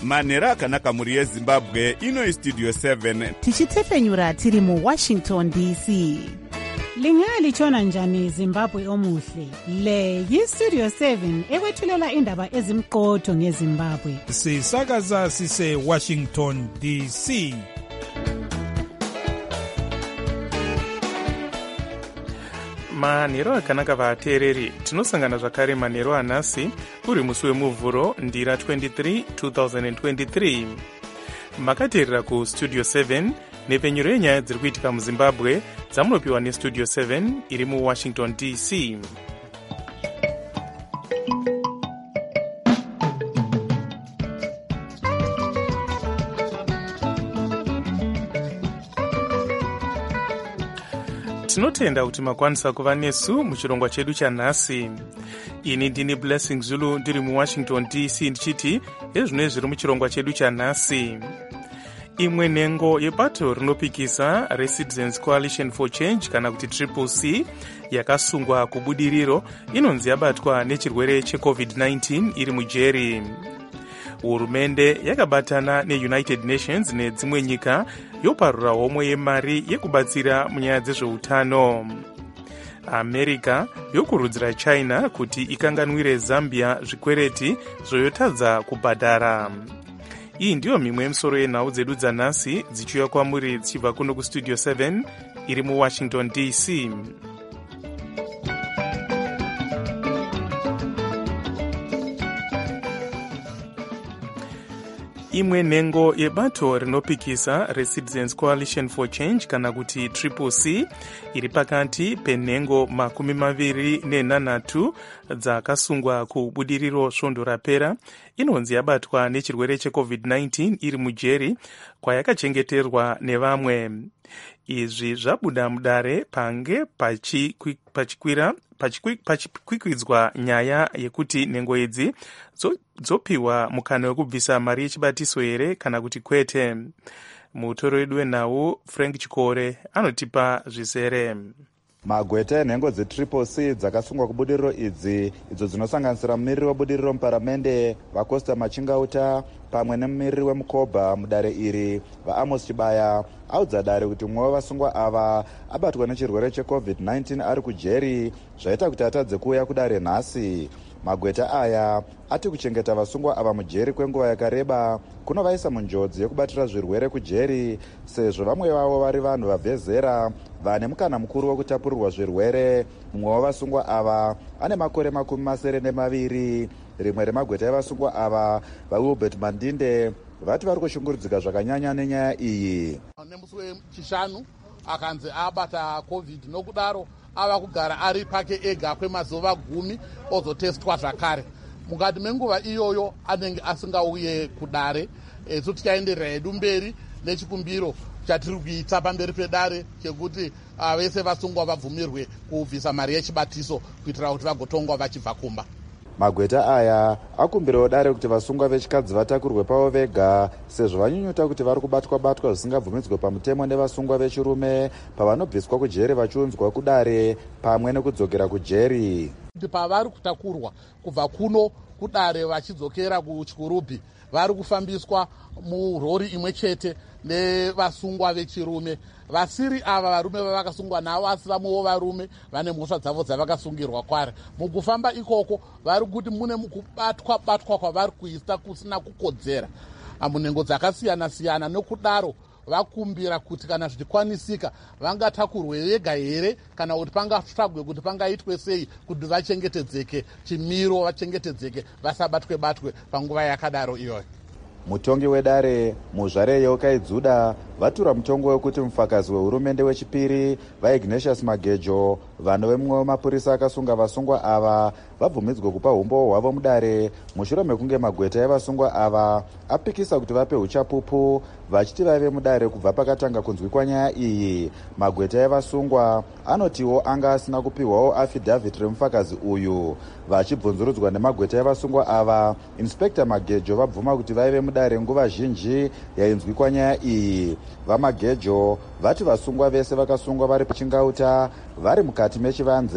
manhero akanaka mhuri yezimbabwe. Ino istudio 7 tichitefenyura tiri muwashington dc. Lingalitshona njani Zimbabwe omuhle? Le yistudio 7 ekwethulela indaba ezimqotho ngeZimbabwe. Sisakaza sise Washington DC. manhero akanaka vateereri, tinosangana zvakare manhero anhasi uri musi wemuvhuro ndira 23 2023. makateerera kustudio 7 nepfenyuro yenyaya dziri kuitika muzimbabwe dzamunopiwa nestudio 7 iri muwashington dc. tinotenda kuti makwanisa kuva nesu muchirongwa chedu chanhasi. ini ndini Blessing Zulu ndiri muwashington dc ndichiti ezvino zviri muchirongwa chedu chanhasi. imwe nhengo yebato rinopikisa reCitizens Coalition for Change kana kuti CCC yakasungwa kubudiriro inonzi yabatwa nechirwere cheCovid-19 iri mujeri. hurumende yakabatana neUnited Nations nedzimwe nyika yoparura homwe yemari yekubatsira munyaya dzezveutano. America yokurudzira China kuti ikanganwire Zambia zvikwereti zvoyotadza kubhadhara. iyi ndiyo mimwe yemisoro yenhau dzedu dzanhasi dzichiuya kwamuri dzichibva kuno kustudio 7 iri muwashington dc. imwe nhengo yebato rinopikisa reCitizens Coalition for Change kana kuti CCC iri pakati penhengo 28 dzakasungwa kubudiriro svondo rapera inonzi yabatwa nechirwere cheCovid-19 iri mujeri kwayakachengeterwa nevamwe. izvi zvabuda mudare pange pachikwikwidza nyaya yekuti nhengo idzi dzopiwa mukana wekubvisa mari yechibatiso here kana kuti kwete. mutoro wedu wenhau Frank Chikore anotipa zvizere. magweta enhengo dzeCCC dzakasungwa kubudiriro idzi idzo dzinosanganisira mumiriri webudiriro muparamende vaCosta Machingauta pamwe nemumiriri weMukobha mudare iri vaAmos Chibaya audza dare kuti mumwe wevasungwa ava abatwa nechirwere cheCovid-19 ari kujeri zvaita kuti atadze kuuya kudare nhasi. magweta aya ati kuchengeta vasungwa ava mujeri kwenguva yakareba kunovaisa munjodzi yekubatira zvirwere kujeri sezvo vamwe vavo vari vanhu vabve zera vane mukana mukuru wekutapurirwa zvirwere. mumwe wavasungwa ava ane makore 72. rimwe remagweta evasungwa ava vaWilbert Mandinde vati vari kushungurudzika zvakanyanya nenyaya iyi. nemusi wechishanu akanzi abata covid nokudaro ava kugara ari pake ega kwemazuva 10 ozotestwa zvakare. mukati menguva iyoyo anenge asingauye kudare. esu tichaenderera hedu mberi nechikumbiro chatiri kuita pamberi pedare chekuti vese vasungwa vabvumirwe kubvisa mari yechibatiso kuitira kuti vagotongwa vachibva kumba. magweta aya akumbirawo dare kuti vasungwa vechikadzi vatakurwe pavo vega sezvo vanyunyuta kuti vari kubatwa zvisingabvumidzwe pamutemo nevasungwa vechirume pavanobviswa kujeri vachiunzwa kudare pamwe nekudzokera kujeri. pavari kutakurwa kubva kuno kudare vachidzokera kuchikurubi vari kufambiswa murori imwe chete nevasungwa vechirume. vasiri ava varume vavakasungwa navo asi vamwewo varume vane mhosva dzavo dzavakasungirwa kwari. mukufamba ikoko vari kuti mune kubatwa kwavari kuisa kusina kukodzera munhengo dzakasiyana-siyana. nokudaro vakumbira kuti kana zvichikwanisika vangatakurwe vega here kana kuti pangatsvagwe kuti pangaitwe sei kuti vachengetedzeke chimiro, vachengetedzeke vasabatwe panguva yakadaro iyoyo. mutongi wedare muzvare Yokai Dzuda vatura mutongo wekuti mufakazi wehurumende wechipiri vaIgnatius Magejo vanhu vemumwe wemapurisa akasunga vasungwa ava vabvumidzwe kupa umbowo hwavo mudare mushure mekunge magweta evasungwa ava apikisa kuti vape uchapupu vachiti vaive mudare kubva pakatanga kunzwikwa nyaya iyi. magweta evasungwa anotiwo anga asina kupiwawo afidhavhiti remufakazi uyu. vachibvunzurudzwa nemagweta evasungwa ava, Inspector Magejo vabvuma kuti vaive mudare nguva zhinji yainzwikwa nyaya iyi. vamagejo vati vasungwa vese vakasungwa vari pachingauta vari mukati mechivanze.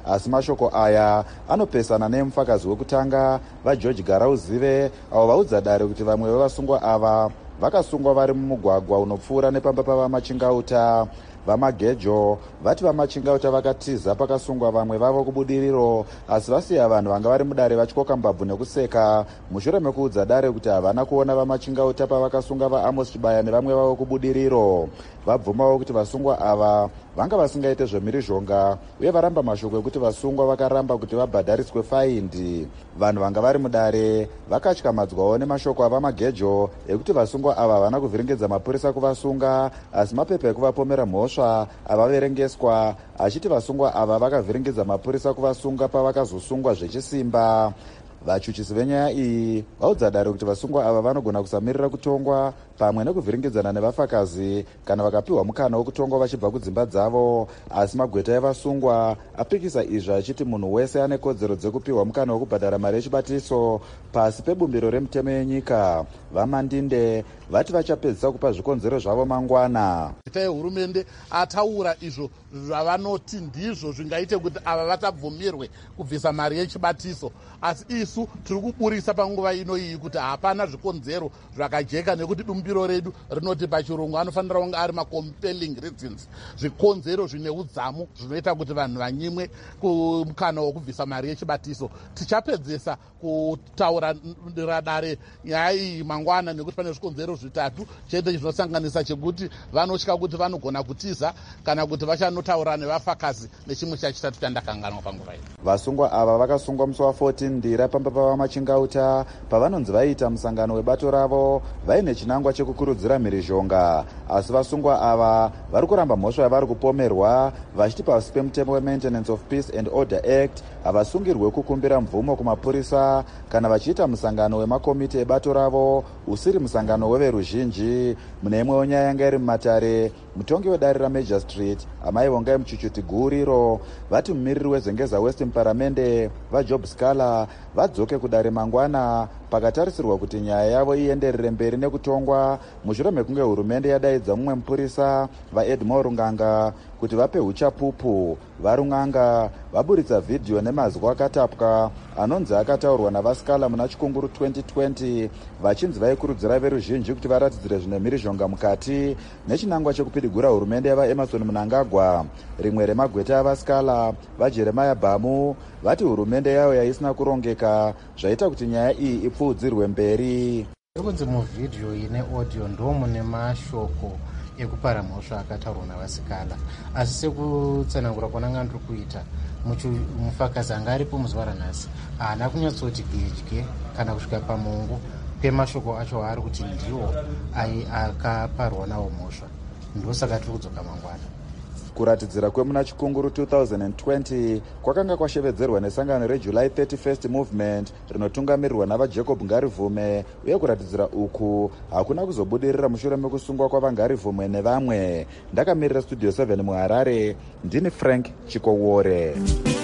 asi mashoko aya anopesana nemufakazi wekutanga vageorge garauzive avo vaudza dare kuti vamwe vevasungwa ava vakasungwa vari mumugwagwa unopfuura nepamba pavamachingauta. Vamagejo vati vamachingauta vakatiza pakasungwa vamwe vavo kubudiriro, asi vasiya vanhu vanga vari mudare vachikoka mbabvu nekuseka mushure mekuudza dare kuti havana kuona vamachingauta pavakasunga vaAmos Chibaya nevamwe vavo kubudiriro. Vabvumawo kuti vasungwa ava vanga vasingaite zvemhirizhonga uye varamba mashoko ekuti vasungwa vakaramba kuti vabhadhariswe faindi. Vanhu vanga vari mudare vakatyamadzwawo nemashoko avamagejo ekuti vasungwa ava havana kuvhiringidza mapurisa kuvasunga, asi mapepa ekuvapomera mhosva avaverengeswa achiti vasungwa ava vakavhiringidza mapurisa kuvasunga pavakazosungwa zvechisimba. Vachuchisi venyaya iyi vaudza dare kuti vasungwa ava vanogona kusamirira kutongwa pamwe nekuvhiringidzana nevafakazi kana vakapiwa mukana wekutongwa vachibva kudzimba dzavo, asi magweta evasungwa apikisa izvi achiti munhu wese ane kodzero dzekupiwa mukana wekubhadhara mari yechibatiso pasi pebumbiro remutemo yenyika. Vamandinde vati vachapedzisa kupa zvikonzero zvavo mangwana. Hurumende ataura izvo zvavanoti ndizvo zvingaite kuti ava vatabvumirwe kubvisa mari yechibatiso, asi isu tiri kuburisa panguva ino iyi kuti hapana zvikonzero zvakajeka, nekuti bumbiro redu rinoti pachirungu anofanira kunge ari macompelling reasons, zvikonzero zvine udzamu zvinoita kuti vanhu vanyimwe kumukana wokubvisa mari yechibatiso. Tichapedzesa kutaurira dare nyaya iyi mangwana, nekuti pane zvikonzero zvitatu chete zvinosanganisa chekuti vanotya kuti vanogona kutiza kana kuti vachanotaura nevafakazi nechimwe chachitatu chandakanganwa panguva iyi. Vasungwa ava vakasungwa musi wa14 ndira pamba pavamachingauta pavanonzi vaita musangano webato ravo vaine chinangwa chekukurudzira mhirizhonga, asi vasungwa ava vari kuramba mhosva yavari kupomerwa vachiti pasi pemutemo weMaintenance of Peace and Order Act havasungirwe kukumbira mvumo kumapurisa kana vachiita musangano wemakomiti ebato ravo usiri musangano weveruzhinji. Mune imwe wenyaya yanga iri mumatare, mutongi wedare raMajor Street amai vongai muchuchuti guriro vati mumiriri wezengeza West muparamende vaJob Scala vadzoke kudare mangwana pakatarisirwa kuti nyaya yavo ienderere mberi nekutongwa mushure mekunge hurumende yadaidza mumwe mupurisa vaEdmore Runganga kuti vape uchapupu. VaRunganga vaburitsa vhidhiyo nemazwi akatapwa anonzi akataurwa navaScala muna Chikunguru 2020 vachinzi vaikurudzira veruzhinji kuti varatidzire zvine mhirizhonga mukati nechinangwa chekupidigura hurumende yavaEmerson Mnangagwa. Rimwe remagweta avaScala vaJeremiah Bamu vati hurumende yayo yaisina kurongeka zvaita kuti nyaya iyi ipfuudzirwe mberi. Kunzi muvhidhiyo ine audio ndomune mashoko ekupara mhosva akataurwa navaScala, asi sekutsanangura kwananga ndiri kuita mufakazi anga aripo muzuva ranhasi haana kunyatsoti gedye kana kusvika pamungu pemashoko acho aari kuti ndiwo akaparwa nawo mhosva. Ndosaka tiri kudzoka mangwana. Kuratidzira kwemuna Chikunguru 2020 kwakanga kwashevedzerwa nesangano reJuly 31st Movement rinotungamirirwa navaJacob Ngarivume, uye kuratidzira uku hakuna kuzobudirira mushure mekusungwa kwavaNgarivume nevamwe. Ndakamirira Studio 7 muHarare, ndini Frank Chikowore.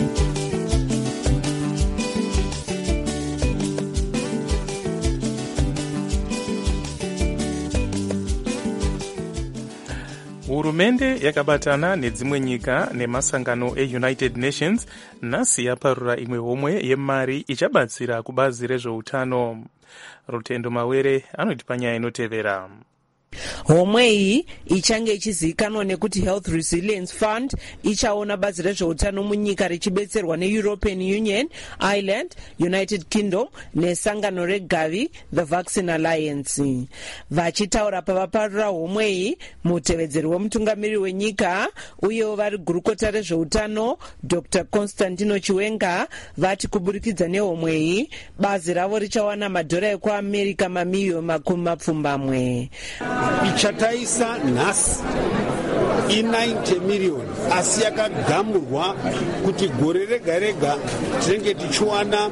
Hurumende yakabatana nedzimwe nyika nemasangano eUnited Nations nhasi yaparura imwe homwe yemari ichabatsira kubazi rezveutano. Rutendo Mawere anotipa nyaya inotevera. Homwe iyi ichange ichizivikanwa nekuti Health Resilience Fund ichaona bazi rezveutano munyika richibetserwa neEuropean Union, Ireland, United Kingdom nesangano reGavi, the Vaccine Alliance. Vachitaura pavaparura homwe iyi, mutevedzeri wemutungamiri wenyika uyewo vari gurukota rezveutano Dr. Constantino Chiwenga vati kuburikidza nehomwe iyi bazi ravo richawana madhora ekuAmerica mamiliyoni 10 ichataisa nhasi i90 miliyoni, asi yakagamurwa kuti gore rega rega tinenge tichiwana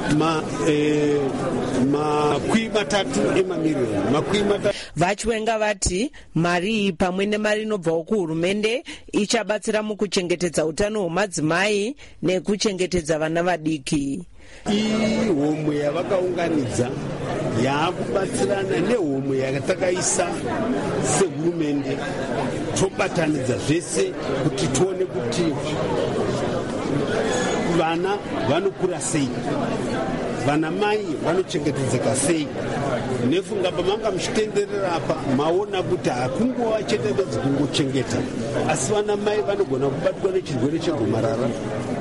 makumi matatu emamiliyoni. Vachiwenga vati mari iyi pamwe nemari inobvawo kuhurumende ichabatsira mukuchengetedza utano hwemadzimai nekuchengetedza vana vadiki. Iyi homwe yavakaunganidza yaakubatsirana nehomwe yakatakaisa sehurumende, tobatanidza zvese kuti tione kuti vana vanokura sei, vana mai vanochengetedzeka sei. Nefunga pamanga muchitenderera apa maona kuti hakunguva chete bedzi kungochengeta, asi vana mai vanogona kubatwa nechirwere chegomarara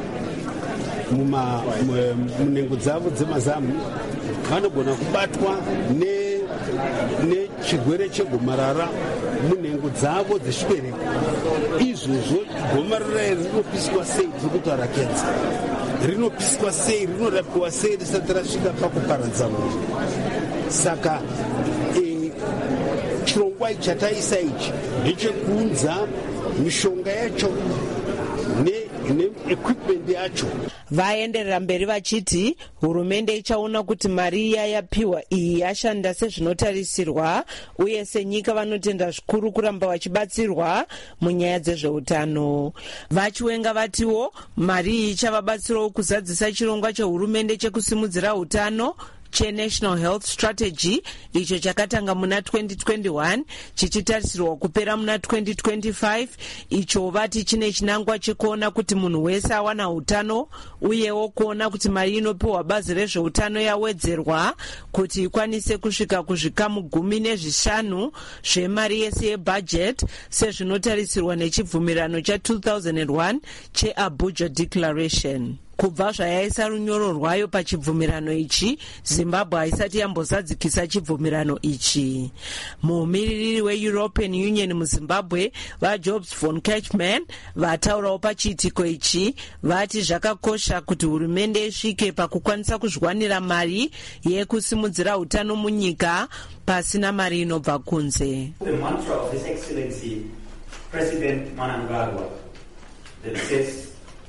munhengo dzavo dzemazamu, vanogona kubatwa nechirwere chegomarara munhengo dzavo dzezvibereko. Izvozvo gomarara iri rinopiswa sei? Tiri kutaura kenza, rinopiswa sei, rinorapiwa sei risati rasvika pakuparadza munhu. Saka chirongwa chataisa ichi ndechekuunza mishonga yacho neequipment yacho. Vaenderera mberi vachiti hurumende ichaona kuti mari iya yapiwa iyi yashanda sezvinotarisirwa, uye senyika vanotenda zvikuru kuramba vachibatsirwa munyaya dzezveutano. Vachiwenga vatiwo mari iyi ichavabatsirawo kuzadzisa chirongwa chehurumende chekusimudzira utano cheNational Health Strategy, icho chakatanga muna 2021 chichitarisirwa kupera muna 2025, icho vati chine chinangwa chekuona kuti munhu wese awana utano, uyewo kuona kuti mari inopiwa bazi rezveutano yawedzerwa kuti ikwanise kusvika kuzvikamu 15 zvemari yese yebudget sezvinotarisirwa nechibvumirano cha2001 cheAbuja Declaration. Kubva zvayaisa runyoro rwayo pachibvumirano ichi, Zimbabwe haisati yambozadzikisa chibvumirano ichi. Mumiririri weEuropean Union muZimbabwe, vaJobs von Kirchmann, vataurawo pachiitiko ichi, vati zvakakosha kuti hurumende isvike pakukwanisa kuzviwanira mari yekusimudzira utano munyika pasina mari inobva kunze. The mantra of His Excellency President Mnangagwa that says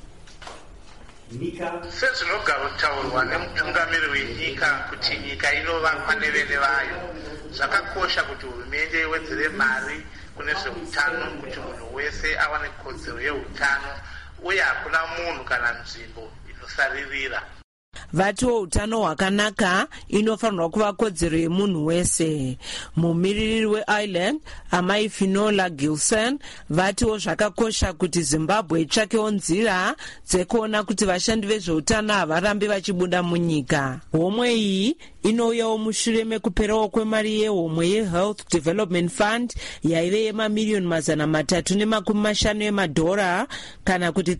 sezvinotaurwa nemutungamiri wenyika kuti nyika inovakwa nevene vayo, zvakakosha kuti hurumende iwedzere mari kune zveutano kuti munhu wese awane kodzero yeutano, uye hakuna munhu kana nzvimbo inosaririra. Vatiwo utano hwakanaka inofanirwa kuva kodzero yemunhu wese. Mumiririri weIreland, amai Finola Gilson, vatiwo zvakakosha kuti Zimbabwe itsvakewo nzira dzekuona kuti vashandi vezveutano havarambi vachibuda munyika. Homwe iyi inouyawo mushure mekuperawo kwemari yehomwe yeHealth Development Fund yaive yemamiliyoni $350 emadhora, kana kuti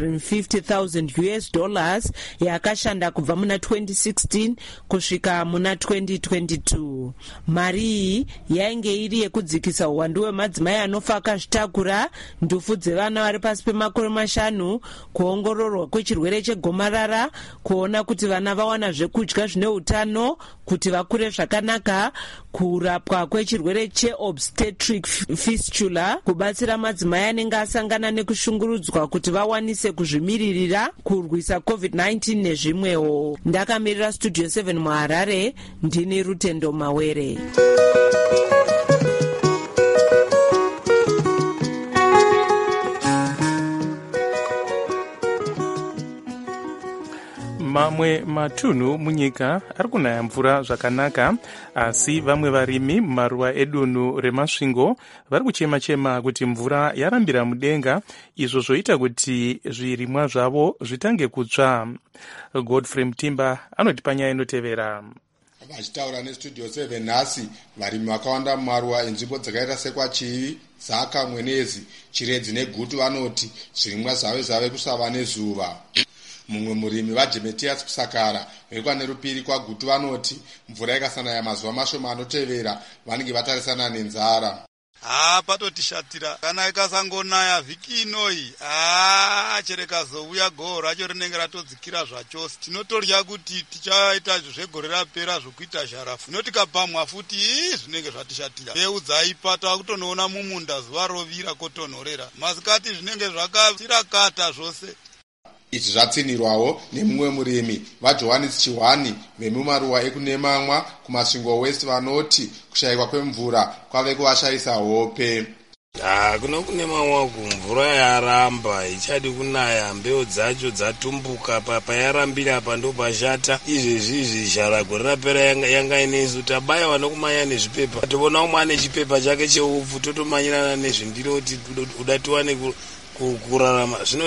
$350,000 yakashanda kubva muna 2016 kusvika muna 2022. Mari iyi yainge iri yekudzikisa uwandu hwemadzimai anofa akazvitakura, ndufu dzevana vari pasi pemakore 5, kuongororwa kwechirwere chegomarara, kuona kuti vana vawana zvekudya zvine utano kuti vakure zvakanaka, kurapwa kwechirwere cheobstetric fistula, kubatsira madzimai anenge asangana nekushungurudzwa kuti vawanise kuzvimiririra, kurwisa COVID-19 nezvimwewo. Ndakamirira Studio 7 muHarare, ndini Rutendo Mawere. Mamwe matunhu munyika ari kunaya mvura zvakanaka, asi vamwe varimi mumaruwa edunhu remasvingo vari kuchema-chema kuti mvura yarambira mudenga, izvo zvoita kuti zvirimwa zvavo zvitange kutsva. Godfrey Mutimba anoti panyaya inotevera. Vachitaura neStudio 7 nhasi, varimi vakawanda mumaruwa enzvimbo dzakaita sekwaChivi, Zaka, Mwenezi, Chiredzi neGutu vanoti zvirimwa zvavo zvave kusava nezuva. Mumwe murimi vaJemetias Kusakara vekwaNerupiri kwaGutu vanoti mvura ikasanaya mazuva mashoma anotevera vanenge vatarisana nenzara. Patotishatira kana ikasangonaya vhiki inoyi, chereka zouya goho racho rinenge ratodzikira zvachose. Tinotorya kuti tichaita zvegore rapera zvokuita zharafu. Notikapamwa futi zvinenge zvatishatira. Mbeu dzaipata kutonoona mumunda zuva rovira kotonhorera. Masikati zvinenge zvakatirakata zvose. Izvi zvatsinirwawo nemumwe murimi vaJohannes Chihwani vemumaruwa ekuNemamwa kumasvingo West vanoti kushayikwa kwemvura kwave kuvashayisa hope. Kuno kuNemamwa mvura yaramba, ichadi kunaya, mbeu dzacho dzatumbuka, payarambira apa ndo pashata. Izvezvi zharagwe rapera yanga inesu, tabaya vanokumanya nezvipepa. Tobona umwe ane chipepa chake cheupfu, totomanyirana nezvindiro kuti udatiwane kurarama. Zvinotata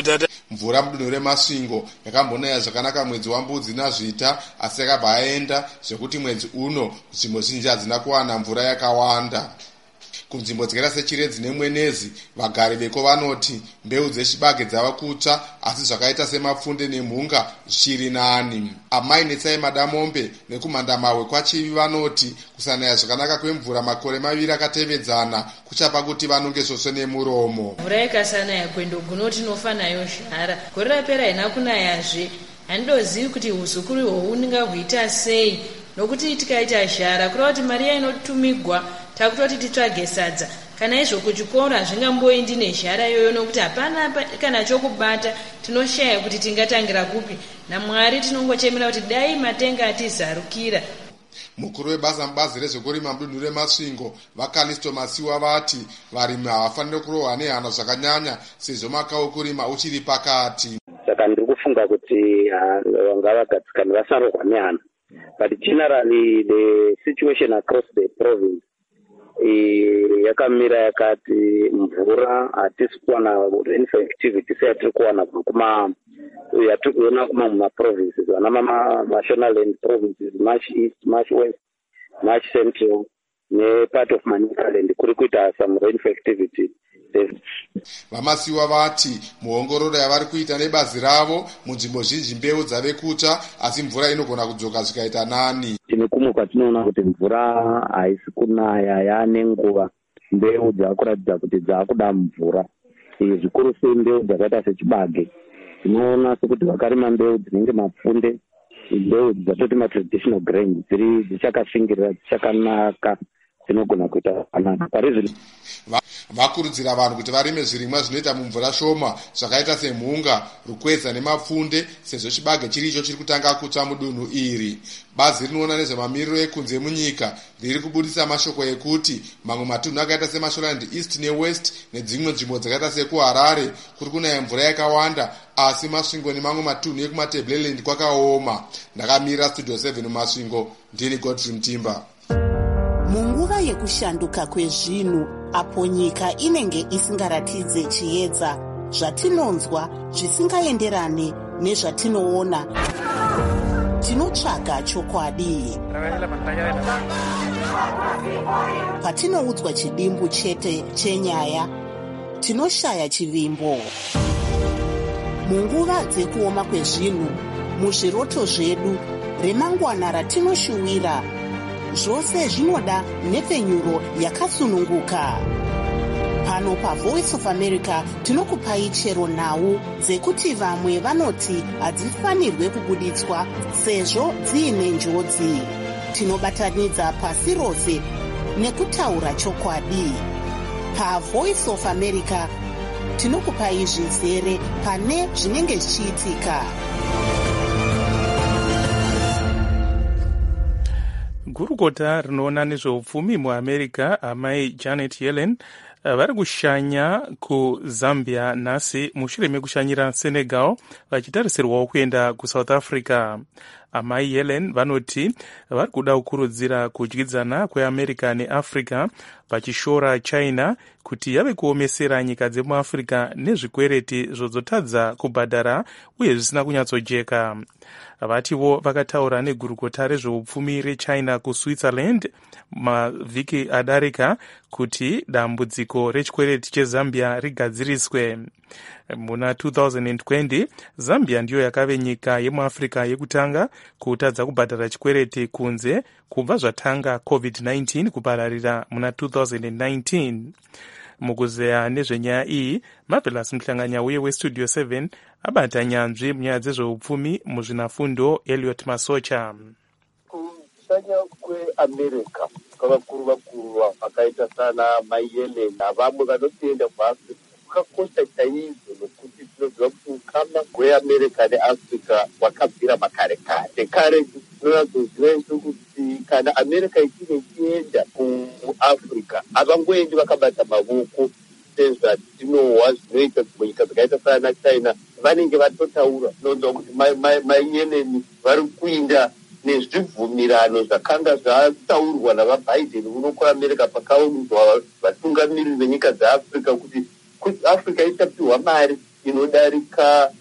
mvura mudunhu remasvingo yakambonaya zvakanaka mwedzi wambudzi naZvita, asi yakabva yaenda zvekuti mwedzi uno nzvimbo zhinji hadzina kuwana mvura yakawanda. Kunzvimbo dzakaita seChiredzi neMwenezi, vagari veko vanoti mbeu dzechibage dzava kutsva, asi zvakaita semapfunde nemhunga zvichiri nani. Amai Netsai Madamombe nekumhandamawe kwaChivi vanoti kusanaya zvakanaka kwemvura makore maviri akatevedzana kuchapa kuti vanonge svosve nemuromo. Mvura ikasanaya Gwendogu noti nofa nayo zhara. Gore rapera haina kunayazve. Handidozivi kuti huzukuru ihwohu ndingahuita sei, nokuti tikaita zhara kureva kuti mari inotumigwa takutoti titsvage sadza. Kana izvo kuchikora zvingamboendi nezhara iyoyo nokuti hapana kana chokubata, tinoshaya kuti tingatangira kupi. naMwari tinongochemera kuti dai matenga atizarukira. Mukuru webasa mubazi rezvekurima mudunhu remasvingo vaKalisto Masiwa vati varimi havafaniri kurohwa nehana zvakanyanya sezvo maka wekurima uchiri pakati. Saka ndiri kufunga kuti ngavagadzikane vasarohwa nehana. But generally the situation across the province yakamira yakati mvura hatisi kuwana infectivity seyatiri kuwana yatiri kuona mumaprovinces vana mashonaland provinces, much east, much west, much central nepart of Manicaland kuri kuita some infectivity. Vamasiwa vati muongororo yavari kuita nebazi ravo munzvimbo zhinji mbeu dzave kutsva, asi mvura inogona kudzoka zvikaita nani. Tine kumwe kwatinoona kuti mvura haisi kunaya, yaane nguva mbeu dzakuratidza kuti dzakuda mvura. Zvikuru sei mbeu dzakaita sechibage tinoona sekuti vakarima mbeu dzinenge mapfunde, mbeu dzatoti matraditional grain dzichakashingirira dzichakanaka dzinogona kuita zvakanaka. Parizvino vakurudzira vanhu kuti varime zvirimwa zvinoita mumvura shoma zvakaita semhunga, rukweza nemapfunde sezvo chibage chiricho chiri kutanga kutsva mudunhu iri. Bazi rinoona nezvemamiriro ekunze munyika riri kubudisa mashoko ekuti mamwe matunhu akaita seMashonaland East neWest nedzimwe nzvimbo dzakaita sekuHarare kuri kunaya mvura yakawanda, asi Masvingo nemamwe matunhu ekumaTebeleland kwakaoma. Ndakamira Studio 7 muMasvingo, ndini Godfrey Mtimba. Munguva yekushanduka kwezvinhu, apo nyika inenge isingaratidze chiedza, zvatinonzwa zvisingaenderane nezvatinoona, tinotsvaga chokwadi. Patinoudzwa chidimbu chete chenyaya, tinoshaya chivimbo. Munguva dzekuoma kwezvinhu, muzviroto zvedu, remangwana ratinoshuwira, zvose zvinoda nhepfenyuro yakasununguka. Pano paVoice of America tinokupai chero nhau dzekuti vamwe vanoti hadzifanirwe kubuditswa sezvo dziine njodzi. Tinobatanidza pasi rose nekutaura chokwadi. PaVoice of America tinokupai zvizere pane zvinenge zvichiitika. Gurukota rinoona nezveupfumi muAmerica, amai Janet Yellen vari kushanya kuZambia nhasi mushure mekushanyira Senegal vachitarisirwawo kuenda kuSouth Africa. Amai Yellen vanoti vari kuda kukurudzira kudyidzana kweAmerica neAfrica vachishora China kuti yave kuomesera nyika dzemuAfrica nezvikwereti zvozotadza kubhadhara uye zvisina kunyatsojeka. Vativo vakataura negurukota rezveupfumi reChina kuSwitzerland mavhiki adarika kuti dambudziko rechikwereti cheZambia rigadziriswe. Muna 2020 Zambia ndiyo yakave nyika yemuAfrica yekutanga kutadza kubhadhara chikwereti kunze kubva zvatanga COVID-19 kupararira muna 2019. Mukuzeya nezvenyaya iyi, Marvelous Mhlanganya uye weStudio 7 abata nyanzvi munyaya dzezveupfumi muzvinafundo Elliot Masocha. Kushanya kweAmerica kwavakuru vakaita sana Yellen navamwe vanotoenda kuAfrica kwakakosha chaizvo, nokuti tinoziva kuti ukama hweAmerica neAfrica hwakabvira makare kare. Tinozoziva kuti kana America ichinge ichienda kuAfrica havangoendi vakabata mavoko sezvatinohwa zvinoita munyika dzakaita sana China. Vanenge vatotaura tinonzwa kuti Yellen vari kuinda nezvibvumirano zvakanga zvataurwa navaBiden uno kuAmerica pakaunzwa vatungamiriri venyika dzeAfrica kuti Africa ichapiwa mari inodarika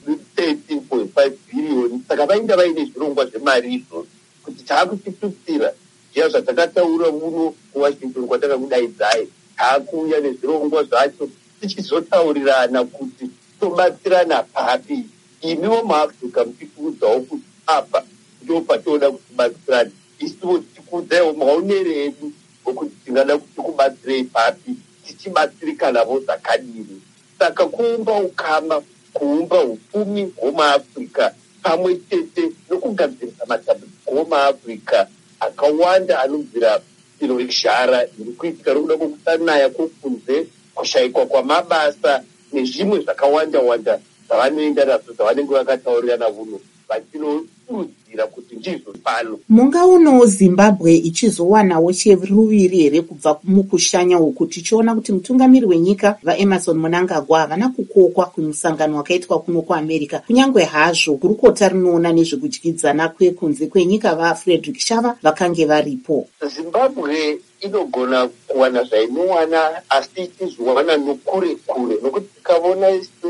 13.5 billion. Saka vainge vaine zvirongwa zvemari izvozvo kuti taakuchitutsira zviya zvatakataura muno kuwashington kwatakakudaidzai, taakuuya nezvirongwa zvacho tichizotaurirana kuti tobatsirana papi. Imiwo muafrica muchikuudzawo kuti apa ndo patinoda kutibatsirana, isiwo tichikuudzaiwo maonero edu okuti tingada kuti kubatsirei papi, tichibatsirikanavo zvakadini. Saka kuumba ukama, kuumba upfumi hwomaafrica pamwe chete nokugadzirisa matambudziko omaafrica akawanda anobvira rishara iri kuitika rokuda kwokusanaya kwokunze, kushayikwa kwamabasa nezvimwe zvakawanda-wanda zvavanoenda nazvo zvavanenge vakataurirana vuno vachinokurudzira kuti ndizvo pano. Mungaonawo Zimbabwe ichizowanawo cheruviri here kubva mukushanya uku, tichiona kuti mutungamiri wenyika vaEmerson Mnangagwa havana kukokwa kumusangano wakaitwa kuno kuAmerica, kunyange hazvo gurukota rinoona nezvekudyidzana kwekunze kwenyika vaFrederick Shava vakange varipo. Zimbabwe inogona kuwana zvainowana asi ichizowana nokure-kure, nokuti tikavona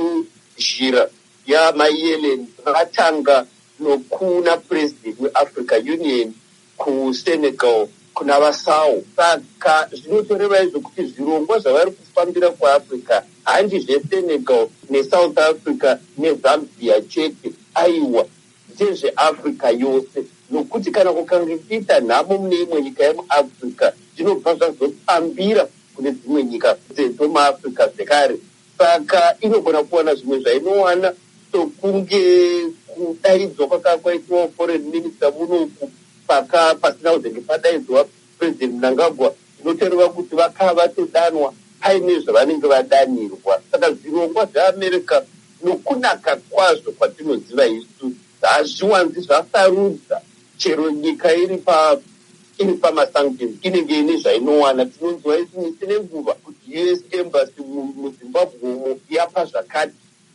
zhira yaMaiyelen vakatanga nokuna president weAfrica Union kuSenegal kuna vaSAO. Saka zvinotoreva izvo kuti zvirongwa zvavari kufambira kuAfrica handi zveSenegal neSouth Africa neZambia chete, aiwa ndezveAfrica yose, nokuti kana kukange kuita nhamo mune imwe nyika yemuAfrica zvinobva zvazopambira kune dzimwe nyika dzomuAfrica zvekare. Saka inogona kuwana zvimwe zvainowana sokunge kudaidzwa kwakaitwa foreign minister munoku pasina kuzenge padaidzwa president Mnangagwa, inotoreva kuti vakava vatodanwa paine zvavanenge vadanirwa. Saka zvirongwa zveAmerica nokunaka kwazvo kwatinoziva isu hazviwanzi zvasarudza, chero nyika iri pamasanctions inenge ine zvainowana. Tinonzwa isu tine nguva kuti US embassy muZimbabwe umo yapa zvakati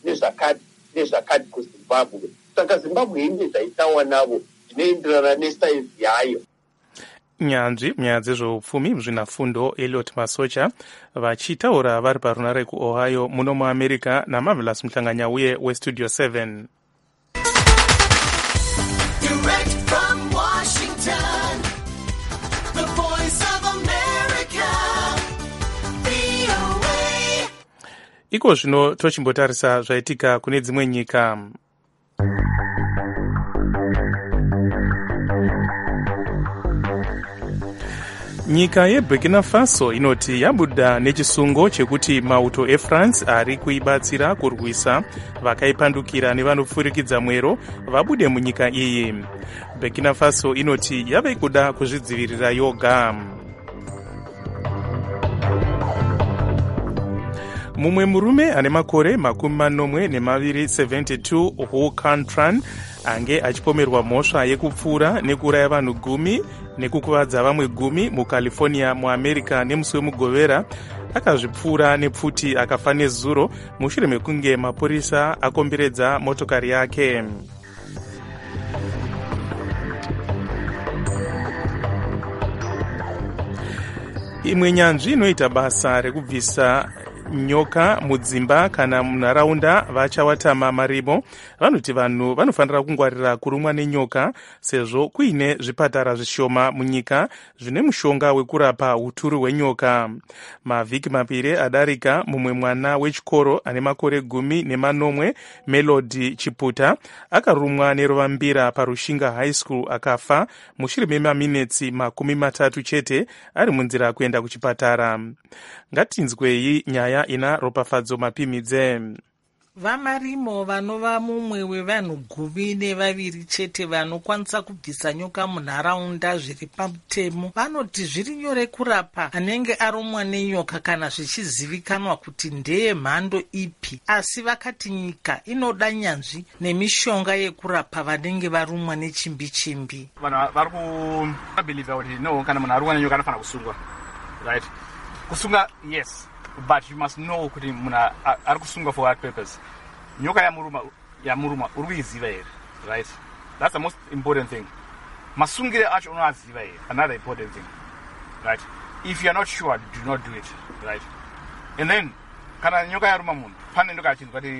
nezvakati kuZimbabwe. Saka Zimbabwe ine zvaitawanavo zvinoenderana nesaizi yayo. Nyanzvi munyaya dzezveupfumi muzvinafundo Elliot Masocha vachitaura vari parunare kuOhio muno muAmerica naMarvelous Muhlanganya uye weStudio 7. Direct from Washington, the voice of America, VOA. Iko zvino tochimbotarisa zvaitika kune dzimwe nyika. Nyika yeBurkina Faso inoti yabuda nechisungo chekuti mauto eFrance ari kuibatsira kurwisa vakaipandukira nevanopfurikidza mwero vabude munyika iyi. Burkina Faso inoti yave kuda kuzvidzivirira yoga. Mumwe murume ane makore 72 Hu Cantran ange achipomerwa mhosva yekupfura nekuraya vanhu 10 nekukuvadza vamwe 10 muCalifornia muAmerica nemusi wemugovera akazvipfura nepfuti akafa nezuro mushure mekunge mapurisa akomberedza motokari yake. Imwe nyanzvi inoita basa rekubvisa nyoka mudzimba kana munharaunda vachawatama marimo vanoti vanhu vanofanira kungwarira kurumwa nenyoka sezvo kuine zvipatara zvishoma munyika zvine mushonga wekurapa uturu hwenyoka. Mavhiki 2 adarika mumwe mwana wechikoro ane makore 10 Melody Chiputa akarumwa nerovambira paRushinga High School akafa mushure memaminitsi 30 chete ari munzira kuenda kuchipatara. Ngatinzwei nyaya ina ropafadzo mapimidze. Vamarimo vanova mumwe wevanhu 12 chete vanokwanisa kubvisa nyoka munharaunda zviri pamutemo vanoti zviri nyore kurapa anenge arumwa nenyoka kana zvichizivikanwa kuti ndeye mhando ipi, asi vakati nyika inoda nyanzvi nemishonga yekurapa vanenge varumwa nechimbi-chimbi. Vanhu vari kubhilivha kuti no, kana munhu arumwa nenyoka anofanira kusungwa, right? Kusunga, yes, but you must know kuti munhu ari kusungwa for what purpose. Nyoka yamuruma uri kuiziva here, right? That's the most important thing. Masungire acho unoaziva here, another important thing, right? If you are not sure, do not do it, right? And then kana nyoka yaruma munhu pane ndoka achinzwa kuti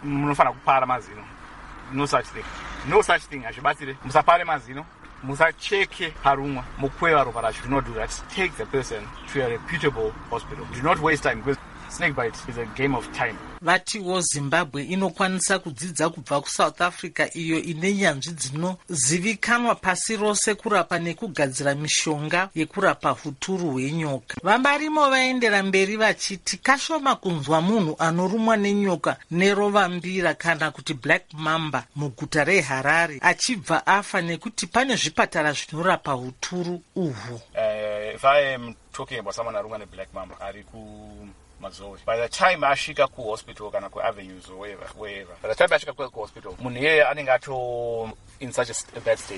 munofana kupara mazino. No such thing. No such thing. Hazvibatsire. Musapare mazino. Musacheke parumwa. Mukweva ropa racho. Do not do that. Take the person to a reputable hospital. Do not waste time because snake bite is a game of time. Vatiwo Zimbabwe inokwanisa kudzidza kubva kuSouth Africa iyo ine nyanzvi dzinozivikanwa pasi rose kurapa nekugadzira mishonga yekurapa huturu hwenyoka. Vambarimo vaendera mberi vachiti kashoma kunzwa munhu anorumwa nenyoka nerovambira kana kuti black mamba muguta reHarare achibva afa nekuti pane zvipatara zvinorapa huturu uhwu. If I am talking about someone arumwa neblack mamba ari ku Mazoe. By the time ashika ku hospital kana ku avenues or wherever. By the time ashika ku hospital, munhu yeye anenge ato in such a bad state.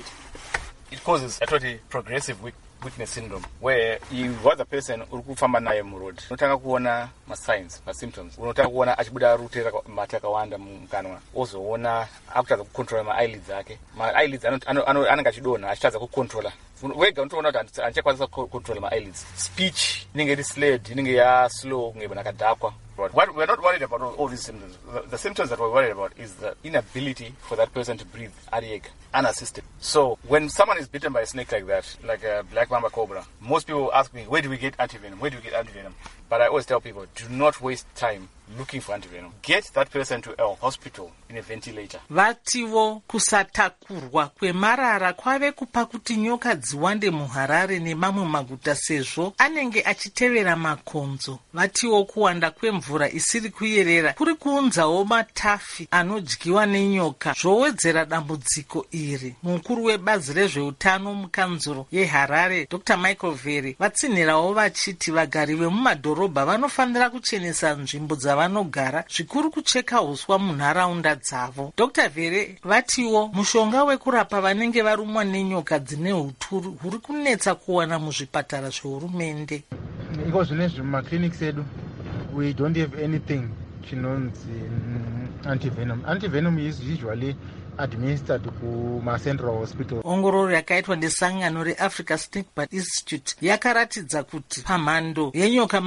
It causes a progressive weakness syndrome where you what the person uri kufamba naye muroad unotanga kuona signs symptoms unotanga kuona achibuda rute mate akawanda mukanwa ozoona akutadza kucontrol eyelids ake eyelids anenge achidonha achitadza kucontrola wega unotoona kuti anchakwanisa kucontrol eyelids speech inenge iri slurred inenge slow kunge munhu akadhakwa. But what we're not worried about all these symptoms. The symptoms that we're worried about is the inability for that person to breathe unassisted. So when someone is bitten by a snake like that, like a black mamba cobra, most people ask me, where do we get antivenom? Where do we get antivenom? But I always tell people, do not waste time looking for antivenom. Get that person to a hospital in a ventilator. Vatiwo kusatakurwa kwemarara kwave kupa kuti nyoka dziwande muHarare nemamwe maguta sezvo anenge achitevera makonzo. Vatiwo kuwanda kwemvura isiri kuyerera kuri kuunzawo matafi anodyiwa nenyoka zvowedzera dambudziko iri. Mukuru webazi rezveutano mukanzuro yeHarare Dr. Michael Vere vatsinhirawo vachiti vagari vemumadhorobha vanofanira kuchenesa nzvimbo vanogara zvikuru kucheka uswa munharaunda dzavo. Dr. Vere vatiwo mushonga wekurapa vanenge varumwa nenyoka dzine huturu huri kunetsa kuwana muzvipatara zvehurumende. Iko zvinezvi mumakliniki edu we don't have anything chinonzi antivenom. Antivenom is usually administered kuma-central hospital. Ongororo yakaitwa nesangano reAfrica Snakebite Institute yakaratidza kuti pamhando yenyoka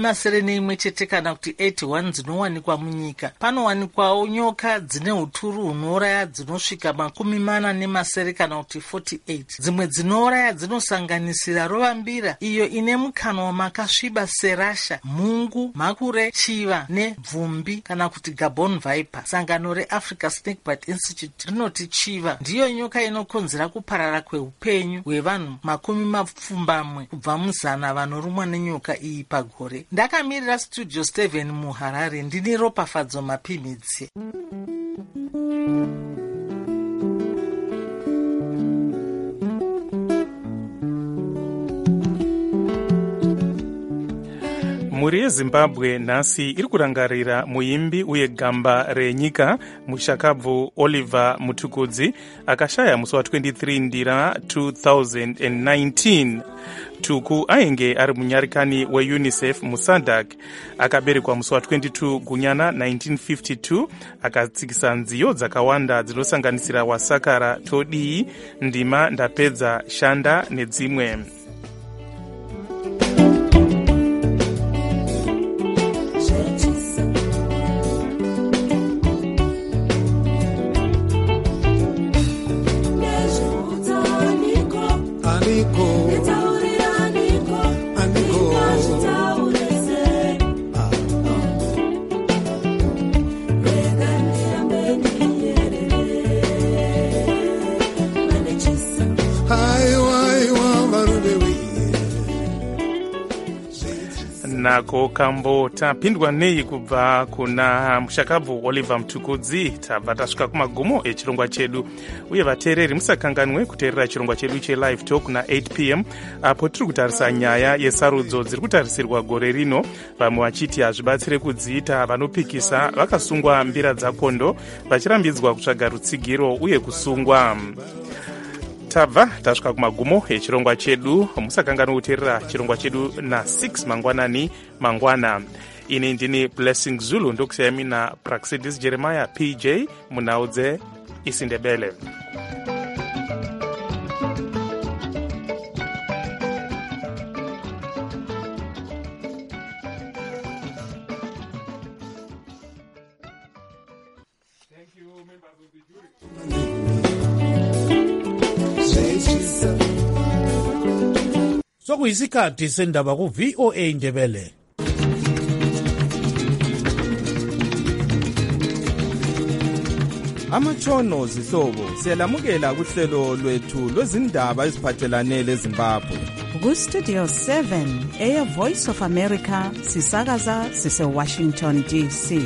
91 chete kana kuti 81 dzinowanikwa munyika panowanikwawo nyoka dzine huturu hunouraya dzinosvika 47 kana kuti 48. Dzimwe dzinouraya dzinosanganisira rovambira iyo ine mukanwa makasviba serasha, mungu, makure, chiva nebvumbi kana kuti Gabon viper. Sangano reAfrica Snakebite Institute rinoti chiva ndiyo nyoka inokonzera kuparara kweupenyu hwevanhu 20 kubva muzana vanorumwa nenyoka iyi pagore. Ndakamirira Studio 7 muHarare ndini Ropafadzo Mapimidzi. Mhuri yeZimbabwe nhasi iri kurangarira muimbi uye gamba renyika mushakabvu Oliver Mutukudzi akashaya musi wa23 ndira 2019. Tuku ainge ari munyarikani weUNICEF muSADC. Akaberekwa musi wa22 Gunyana 1952. Akatsikisa nziyo dzakawanda dzinosanganisira wasakara todii, ndima ndapedza, shanda nedzimwe. Nako kambo tapindwa nei kubva kuna mushakabvu Oliver Mutukudzi. Tabva tasvika kumagumo echirongwa chedu uye vateereri musakanganwe kuteerera chirongwa chedu chelive talk na 8 p.m. apo tiri kutarisa nyaya yesarudzo dziri kutarisirwa gore rino, vamwe vachiti hazvibatsire kudziita vanopikisa vakasungwa mbira dzakondo vachirambidzwa kutsvaga rutsigiro uye kusungwa. Tabva tasvika kumagumo echirongwa chedu. Musakanganwe kuteerera chirongwa chedu na6 mangwana. Ini ndini Blessing Zulu ndokusiyami na Praxidis Jeremiah PJ munaudze isindebele. sokuyisikhathi sendaba ku-VOA Indebele. Amatshono zihlobo siyalamukela kuhlelo lwethu lwezindaba eziphathelane leZimbabwe. Ku-Studio 7 Air Voice of America sisakaza sise-Washington DC.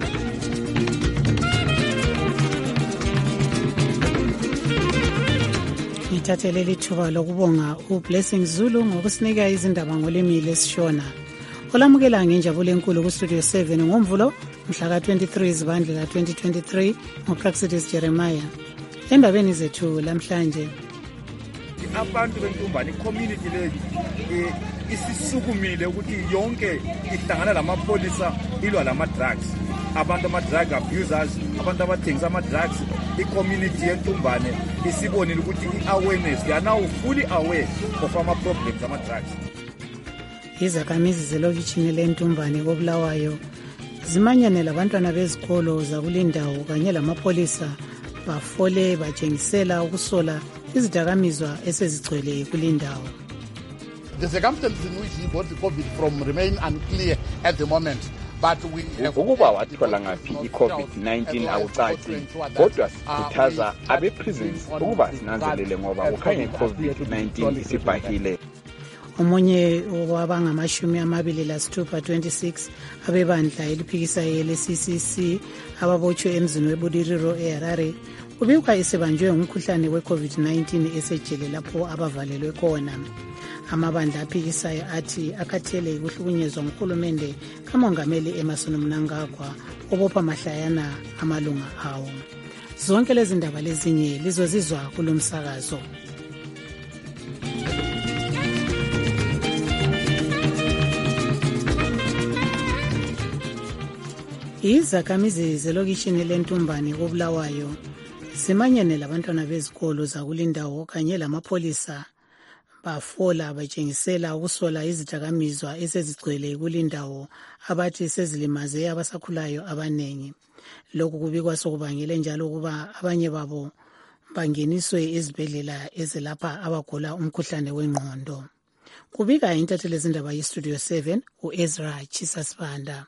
Ngithathele lithuba lokubonga uBlessing Zulu ngokusinika izindaba ngolimi lesishona. Olamukela ngenjabulo enkulu ku-Studio 7 ngoMvulo mhla ka-23 Zibandlela 2023 ngoPraxidis Jeremiah. Endabeni zethu lamhlanje, abantu bentumbane community le isisukumile ukuthi yonke ihlangana lamapolisa ilwa lama-drugs, abantu ama-drug abusers, abantu abathengisa ama-drugs. I-community yentumbane isibonile ukuthi i-awareness, they are now fully aware of ama-problems ama-drugs. Izakhamizi zelokitshini lentumbane koBulawayo zimanyane labantwana bezikolo zakulindawo kanye lamapolisa bafole batshengisela ukusola izidakamizwa esezigcwele kulindawo. The circumstances in which he got the COVID from remain unclear at the moment. Ukuba wathola ngaphi i-COVID-19 akucaci, kodwa sikhuthaza abe-prisons ukuba sinanzelele ngoba kukhanya i-COVID-19 isibhahile. Omunye wabangama-26 abebandla eliphikisayo le-CCC ababotshwe emzini weBudiriro eHarare ubikwa esebanjwe ngumkhuhlane we-COVID-19 esejele lapho abavalelwe khona. Amabandla aphikisayo athi akhathele ukuhlukunyezwa nguhulumende kamongameli Emmerson Mnangagwa obopha mahlayana amalunga awo. Zonke lezi ndaba lezinye lizozizwa kulo msakazo. Izakhamizi zelokishini lentumbane koBulawayo zimanyene labantwana bezikolo zakulindawo kanye lamapolisa bafola batshengisela ukusola izidakamizwa esezigcwele kulindawo abathi sezilimaze abasakhulayo abanengi. Lokhu kubikwa sokubangele njalo ukuba abanye babo bangeniswe ezibhedlela ezelapha abagula umkhuhlane wengqondo. Kubika intatheli zindaba yeStudio 7 uEzra Chisasibanda.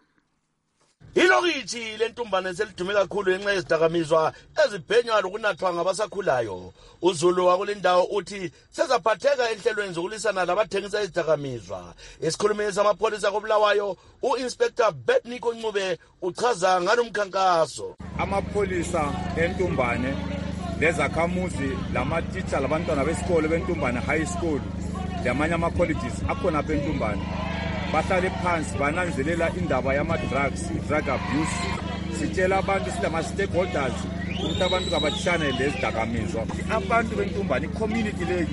Ilokithi lentumbane selidume kakhulu ngenxa yezidakamizwa ezibhenywa lokunathwa ngabasakhulayo. uZulu wakulindawo uthi sezaphatheka enhlelweni zokulisana labathengisa izidakamizwa. Isikhulumeli samapolisa koBulawayo uInspector Betniko Ncube uchaza ngalo mkhankaso. Amapolisa entumbane lezakhamuzi lamatitsha labantwana besikolo bentumbane high school lamanye ama-colleges akhona apha entumbane bahlale phansi bananzelela indaba yama-drugs, drug abuse. Sitshela abantu silama-stakeholders ukuthi abantu kabatshane lezidakamizwa. Abantu bentumbane i-community le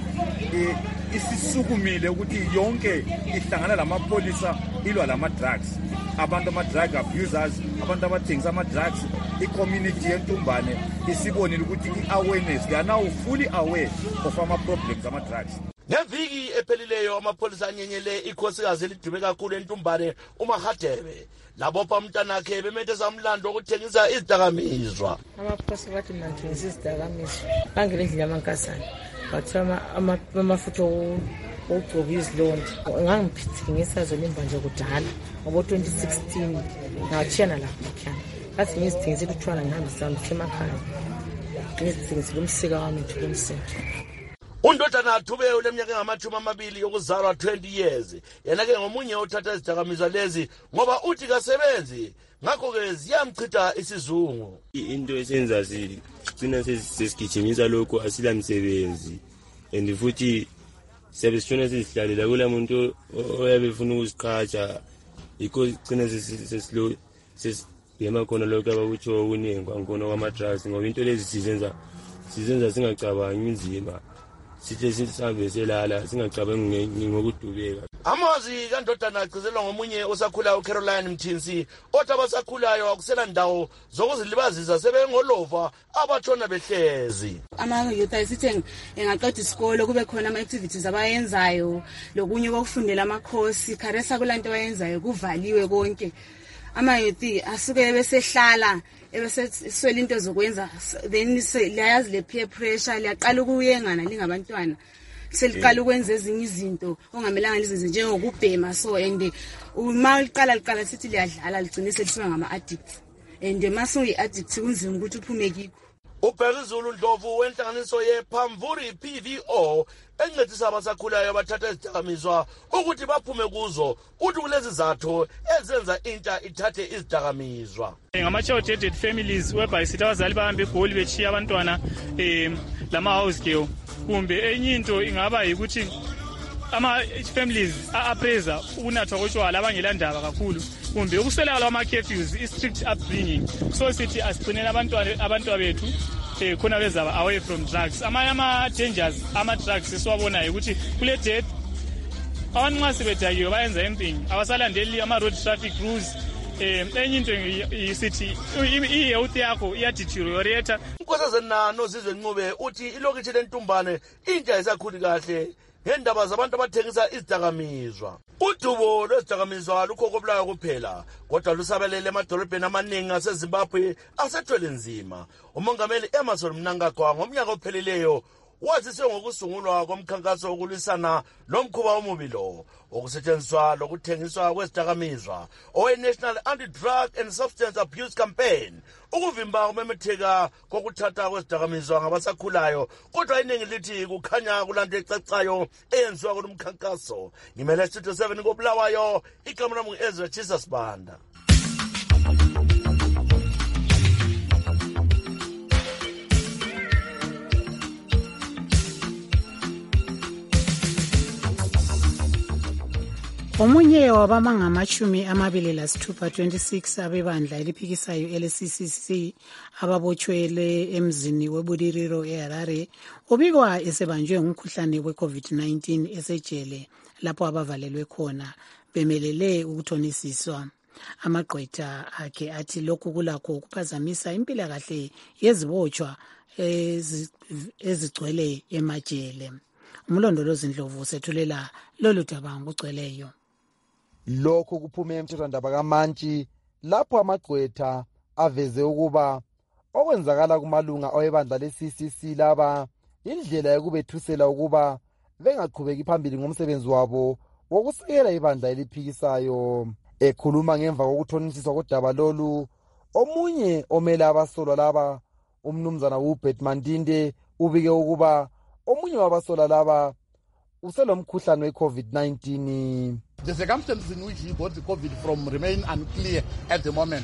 isisukumile ukuthi yonke ihlangana lamapolisa ilwa lama-drugs, abantu ama-drug abusers, abantu abathengisa ama-drugs. I-community yentumbane isibonile ukuthi i-awareness, they are now fully aware of ama-problems ama-drugs. Ngeviki ephelileyo amapolisa anyenyele ikhosikazi elidume kakhulu entumbane uMahadebe labopha umntanakhe bemethesa umlando wokuthengisa izidakamizwa. Amapolisa bathi mnanthengisa izidakamizwa bangele endlini yamankazana bathola amafutha okugcoba izilonda. Ngangithengisa zona imbanje kudala ngo-2016 ngawatshiyana lapho ekhaya bathi ngizithengisela utshwala ngihambisa mhla emakhaya ngizithengisela umsika wami ngithole umsika. Undodana Athube oleminyaka engama-20 yokuzalwa 20 years yena-ke ngomunye othatha izidakamizwa lezi ngoba uthi kasebenzi ngakho-ke ziyamchitha isizungu. Into esenza sigcina sesigijimisa lokhu asilamsebenzi and futhi siyabe sishona sesihlalela kula muntu oyabe efuna ukusiqhatsha yikho sigcina sesibhema khona lokhu abakutsho okuningi kwakhona kwama-drugs ngoba into lezi sizenza singacabangi inzima. Sithi sihambe selala singacabangi ngokudubeka. Amazwi kandodana agcizelwa ngomunye osakhulayo uCaroline Mthinsi othi abasakhulayo akusela ndawo zokuzilibazisa sebengolova abatshona behlezi. Ama-youth ayisithi engaqeda isikolo kube khona ama-activities abayenzayo lokunye kokufundela amakhosi kharesa kulanto abayenzayo kuvaliwe konke. Ama-youth asuke besehlala ebeseswela into zokwenza then liyayazi le peer pressure liyaqala ukuyengana lingabantwana seliqala ukwenza ezinye izinto ongamelanga lizenze njengokubhema so and uma liqala sithi liyadlala ligcine selisiba ngama-addict and mase uyi-addict kunzima ukuthi uphume kikho. uBhekizulu Ndlovu wenhlanganiso yePhamvuri PVO encedisa abasakhulayo abathatha izidakamizwa ukuthi baphume kuzo uthi kulezi zathu ezenza intsha ithathe izidakamizwa. Ngama-child families whereby sithi abazali bahambe egoli bechiya abantwana lama-house girl kumbe enye into ingaba yikuthi ama-families a-appraiser ukunathwa kotshwala abangela ndaba kakhulu kumbe ukuswelakala kwama-curfews i-strict upbringing so sithi asigcinele abantwana bethu khona bezaba away from drugs. Amanye ama-dangers ama-drugs esiwabonayo ukuthi kule death abantu nxa sebedakiwe bayenza empini abasalandeli ama-road traffic rules. Enye into isithi i-health yakho iyadeteriorate. uNkosazana Zizwe Ncube uthi ilokithi lentumbane intsha isakhuli kahle ngendaba zabantu abathengisa izidakamizwa. Udubo lwezidakamizwa lukho kobulayo kuphela kodwa lusabelele emadolobheni amaningi aseZimbabwe asethwele nzima. Umongameli Emmerson Mnangagwa ngomnyaka ophelileyo wazise ngokusungulwa komkhankaso wokulwisana nomkhuba omubi lo okusetshenziswa lokuthengiswa kwezidakamizwa owe-National Anti-Drug and Substance Abuse Campaign ukuvimba ukumemetheka kokuthatha kwezidakamizwa ngabasakhulayo kodwa iningi lithi kukhanya kulanto ecacayo eyenziwa kulo mkhankaso. Ngimele Studio 7 koBulawayo, igama lami ngu-Ezra Jesus Banda. Omunye wabamangama-26 26 abebandla eliphikisayo ele-CCC ababotshwele emzini weBudiriro eHarare ubikwa esebanjwe ngumkhuhlane we-COVID-19 esejele lapho abavalelwe khona bemelele ukuthonisiswa. Amagqwetha akhe athi lokhu kulakho ukuphazamisa impilakahle yezibotshwa ezigcwele emajele. Umlondolozi Ndlovu sethulela lolu daba ngokugcweleyo. Lokho kuphume emthethwandaba kaMantshi lapho amagqwetha aveze ukuba okwenzakala kumalunga awebandla le-CCC laba indlela yokubethusela ukuba bengaqhubeki phambili ngomsebenzi wabo wokusekela ibandla eliphikisayo. Ekhuluma ngemva kokuthonisiswa kodaba lolu, omunye omele abasolwa laba umnumzana uHubert Mandinde ubike ukuba omunye wabasolwa laba uselomkhuhlane we-COVID-19. The circumstances in which he got the COVID from remain unclear at the moment.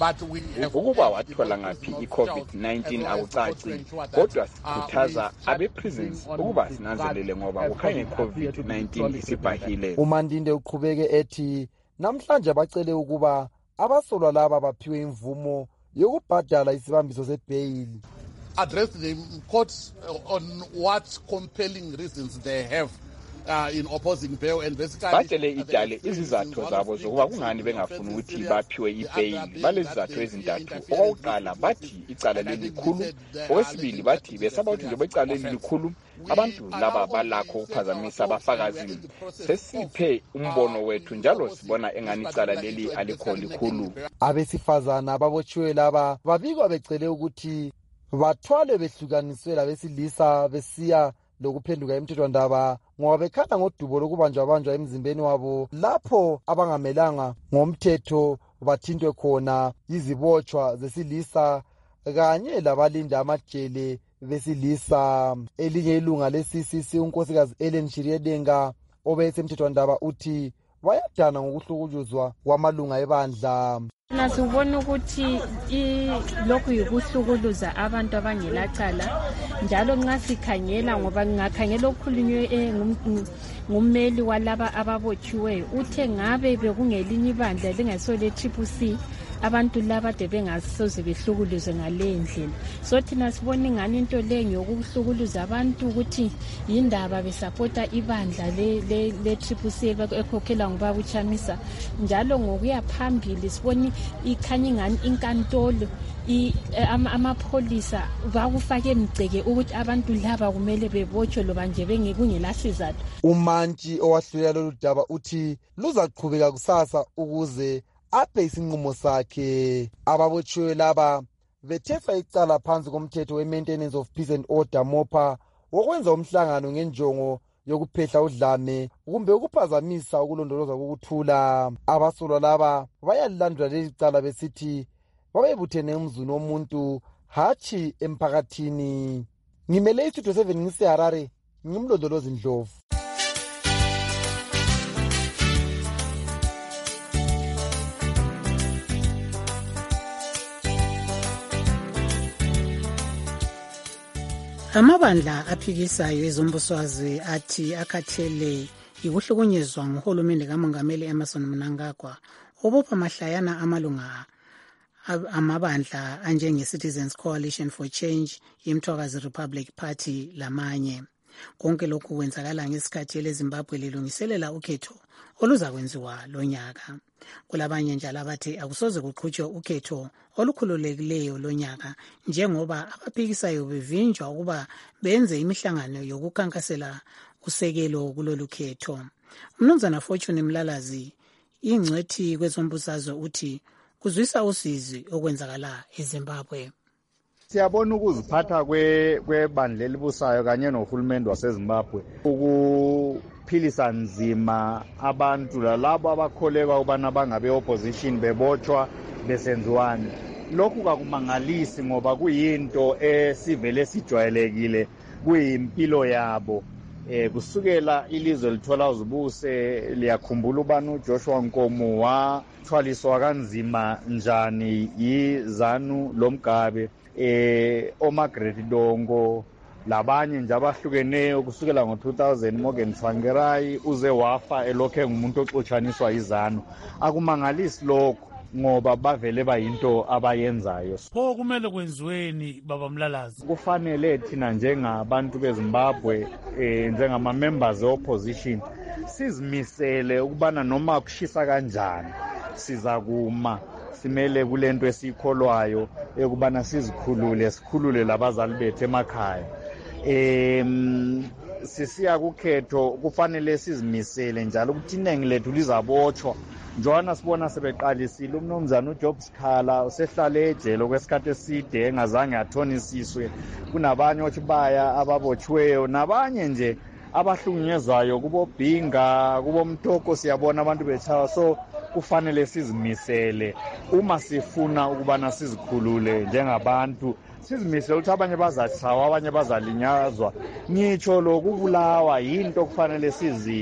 Ukuba wathola ngaphi i-COVID-19 akucaci kodwa sikhuthaza abe-prisons ukuba sinanzelele ngoba kukhanya i-COVID-19 isibhahile. uMandinde uqhubeke ethi namhlanje bacele ukuba abasolwa laba baphiwe imvumo yokubhadala isibambiso sebhayili. Address the courts on what compelling reasons they have in opposing bail and basically batshele idale izizathu zabo zokuba kungani bengafuni ukuthi baphiwe ibhayili. Balezizathu ezintathu. Okokuqala bathi icala lelikhulu, okwesibili bathi besaba ukuthi njengoba icala lelikhulu abantu laba balakho ukuphazamisa abafakazi. Sesiphe umbono wethu njalo sibona engani icala leli alikho likhulu. Abesifazana ababotshiwe laba babikwa becele ukuthi bathwale behlukaniswe labesilisa besiya lokuphenduka emthethwandaba ngoba bekhala ngodubo lokubanjwa emzimbeni wabo lapho abangamelanga ngomthetho bathintwe khona izibotshwa zesilisa kanye labalinda amajele besilisa. Elinye ilunga le-CCC unkosikazi Ellen Shiriedenga obesemthethwandaba uthi bayadana ngokuhlukujuzwa kwamalunga ebandla. Nasubona ukuthi lokhu yikuhlukuluza abantu abangelacala njalo nxa sikhangela ngoba ngakhangela okukhulunywe ngummeli walaba ababotshiweyo uthe ngabe bekungelinye ibandla lingaso le-CCC abantu laba de bengasoze behlukuluze ngale ndlela. So thina sibona ingani into le ngiyokuhlukuluza abantu ukuthi yindaba besapota ibandla le-CCC ekhokhela ngubaba uChamisa njalo ngokuya phambili sibona ikhanya ingani inkantolo amapholisa bakufake emgceke ukuthi abantu laba kumele bebotshwe loba nje kungelasizathu. uMantshi owahlulela lolu daba uthi luzaqhubeka kusasa ukuze aphe isinqumo sakhe. Ababotshiwe laba bethesa icala phansi komthetho we-Maintenance of Peace and Order MOPA wokwenza umhlangano ngenjongo yokuphehla udlame kumbe ukuphazamisa ukulondolozwa kokuthula. Abasolwa laba bayalilandula leli cala besithi babebuthene emzini womuntu hatshi emphakathini. Ngimele istudio 7 ngiseHarare, ngimlondolozi Ndlovu. Amabandla aphikisayo ezombusazwe athi akhathele yikuhlukunyezwa nguhulumende kamongameli Emmerson Mnangagwa obopha mahlayana amalunga amabandla anjenge-Citizens Coalition for Change, iMthwakazi Republic Party lamanye. Konke lokhu kwenzakala ngesikhathi eleZimbabwe lilungiselela ukhetho oluzakwenziwa lonyaka. Kulabanye njalo abathi akusoze kuqhutshwe ukhetho olukhululekileyo lonyaka njengoba abaphikisayo bevinjwa ukuba benze imihlangano yokukhankasela usekelo kulolu khetho. Umnumzana Fortune Mlalazi, ingcwethi kwezombusazwe, uthi kuzwisa usizi okwenzakala eZimbabwe. Siyabona ukuziphatha kwebandla elibusayo kanye nohulumende waseZimbabwe ukuphilisa nzima abantu lalabo abakholeka ukubana bangabe opposition bebotshwa besenziwani. Lokhu kakumangalisi ngoba kuyinto esivele sijwayelekile, kuyimpilo yabo. Kusukela ilizwe lithola uzibuse liyakhumbula ubani uJoshua Nkomo wathwaliswa kanzima njani yiZanu loMgabe, oMargaret Dongo labanye nje abahlukeneyo kusukela ngo-2000. Morgan Tsvangirai uze wafa elokhe ngumuntu oxotshaniswa yiZanu. Akumangalisi lokho ngoba bavele bayinto abayenzayo. Pho kumele kwenziweni baba Mlalazi? Kufanele thina njengabantu beZimbabwe njengama-members e-opposition sizimisele ukubana noma kushisa kanjani siza kuma simele kulento esiyikholwayo ekubana sikhulule labazali bethu emakhaya. Sisiya kukhetho kufanele sizimisele njalo ukuthi iningi lethu lizabotshwa. Njowana sibona sebeqalisile umnumzana uJob Sikhala usehlale ejele kwesikhathi eside engazange athonisiswe. Kunabanye otshibaya ababotshiweyo nabanye nje abahlukunyezwayo kubobhinga kubomtoko. Siyabona abantu bechawa, so kufanele sizimisele uma sifuna ukubana sizikhulule njengabantu. Sizimisele ukuthi abanye bazachawa abanye bazalinyazwa. Ngitsho lokubulawa yinto kufanele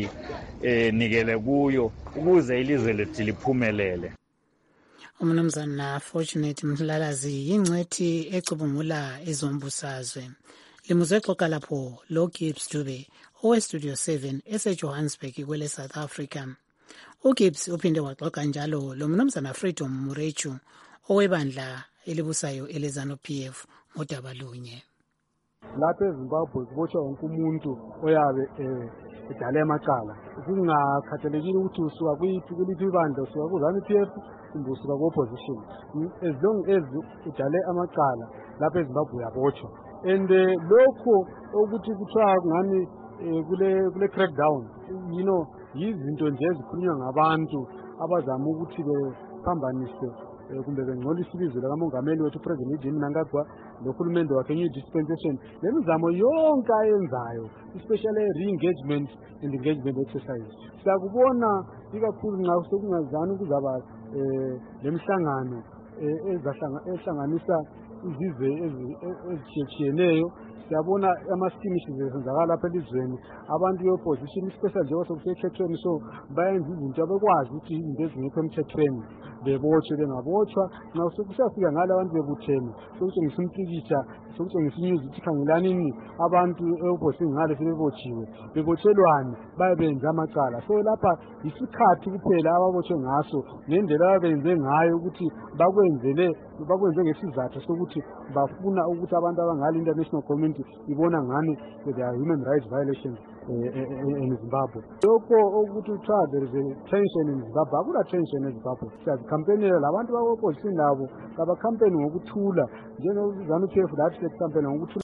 nikele kuyo ukuze ilizwe lethu liphumelele. Umnumzana Fortunate Mlalazi yingcwethi ecubungula ezombusazwe. Limuzwe xoxa lapho lo Gibbs Dube oweStudio 7 eseJohannesburg kwele South Africa. UGibbs uphinde waxoxa njalo lo mnumzana Freedom Murechu owebandla elibusayo eleZANU-PF ngodaba lunye. Lapha eZimbabwe kubotshwa wonke umuntu oyabe edale amacala, kungakhathalekile ukuthi usuka kuliphi ibandla, usuka kuZANU-PF kumbe usuka ku-opposition. As long as udale amacala lapha eZimbabwe uyabotshwa. And lokho ukuthi kuthiwa kungani kule crackdown, yizinto nje ezikhulunywa ngabantu abazama ukuthi bephambanise kumbe bengcolisa ilizwe likamongameli wethu uPresident Mnangagwa nohulumende wakhe new dispensation. Le mizamo yonke ayenzayo, especially re-engagement and engagement exercise, siyakubona ikakhulu nxa sekungazani kuzaba lemihlangano ehlanganisa izizwe ezitshiyeneyo. Siyabona ama-skirmishes ezenzakala lapha elizweni, abantu be-opposition especially njengoba sekusekhethweni, so bayenza izinto abekwazi ukuthi izinto ezingekho emthethweni bebotshwe. Bengabotshwa nxa sekusiyafika ngale abantu bebuthene, sokutshengisa umpikitsha, sokutshengisa inews ukuthi khangelanini abantu e-opposition ngale sebebotshiwe. Bebotshelwani? Bayebenze amacala. So lapha yisikhathi kuphela ababotshwe ngaso ngendlela ababenze ngayo ukuthi bakwenze ngesizathu sokuthi bafuna ukuthi abantu abangale international community ibona ngani there are human rights violations in Zimbabwe. Lokho ukuthi kuthiwa there is a tension in Zimbabwe, akula tension eZimbabwe. Siyazikhampenela labantu bako-opposition labo kabakhampeni ngokuthula njengeZANU-PF lathi sekukhampena ngokuthula.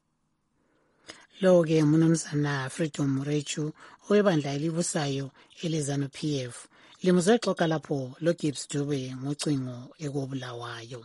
Lo-ke umnumzana Freedom Murechu owebandla elibusayo eleZANU-PF. Limuzwe xoxa lapho lo Gibbs Dube ngocingo ekobulawayo.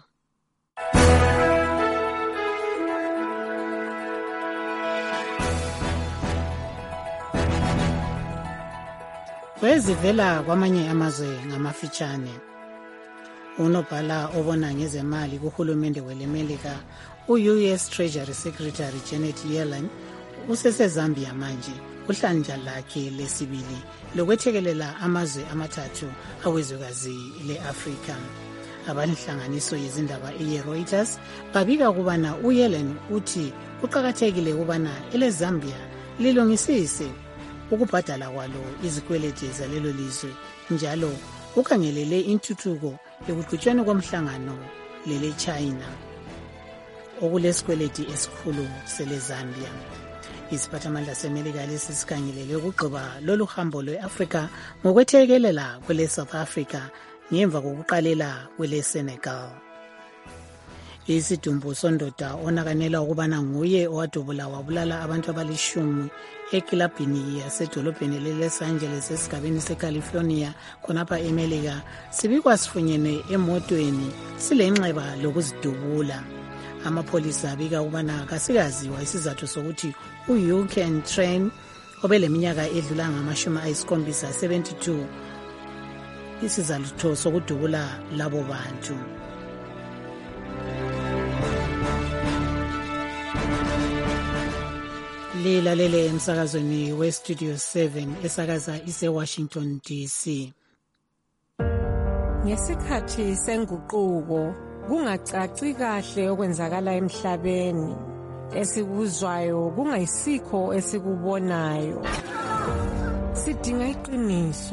wezivela kwamanye amazwe ngamafitshane. Unobhala obona ngezemali kuhulumende welemelika u-US Treasury Secretary Janet Yellen useseZambia manje uhlanja lakhe lesibili lokwethekelela amazwe amathathu awezwekazi le-Afrika. Abanhlanganiso yezindaba ye-Reuters babika ukubana uYellen uthi kuqakathekile ukubana eleZambia lilungisise ukubhadala kwalo izikweleti zalelo lizwe njalo ukhangelele intuthuko ekuqhutshweni komhlangano lele-China okulesikweleti esikhulu sele-Zambia. Isiphathamandla seMelika lesi sikhangelele ukugqiba lolu hambo lwe-Afrika ngokwethekelela kwele-South Africa ngemva kokuqalela kwele-Senegal. Isidumbu sondoda onakanela ukubana nguye owadubula wabulala abantu abalishumi ekilabhini yasedolobheni le-Los Angeles esigabeni seCalifornia khonapha eMelika sibikwa sifunyene emotweni silenxeba lokuzidubula. Amapholisa abika ukubana kasikaziwa isizathu sokuthi u-Yuken Train obeleminyaka edlula ngama-72 isizathu sokudubula labo bantu. Lilalele emsakazweni we-Studio 7 esakaza ise-Washington DC. Ngesikhathi senguquko kungacaci kahle okwenzakala emhlabeni, esikuzwayo kungayisikho esikubonayo. Sidinga iqiniso.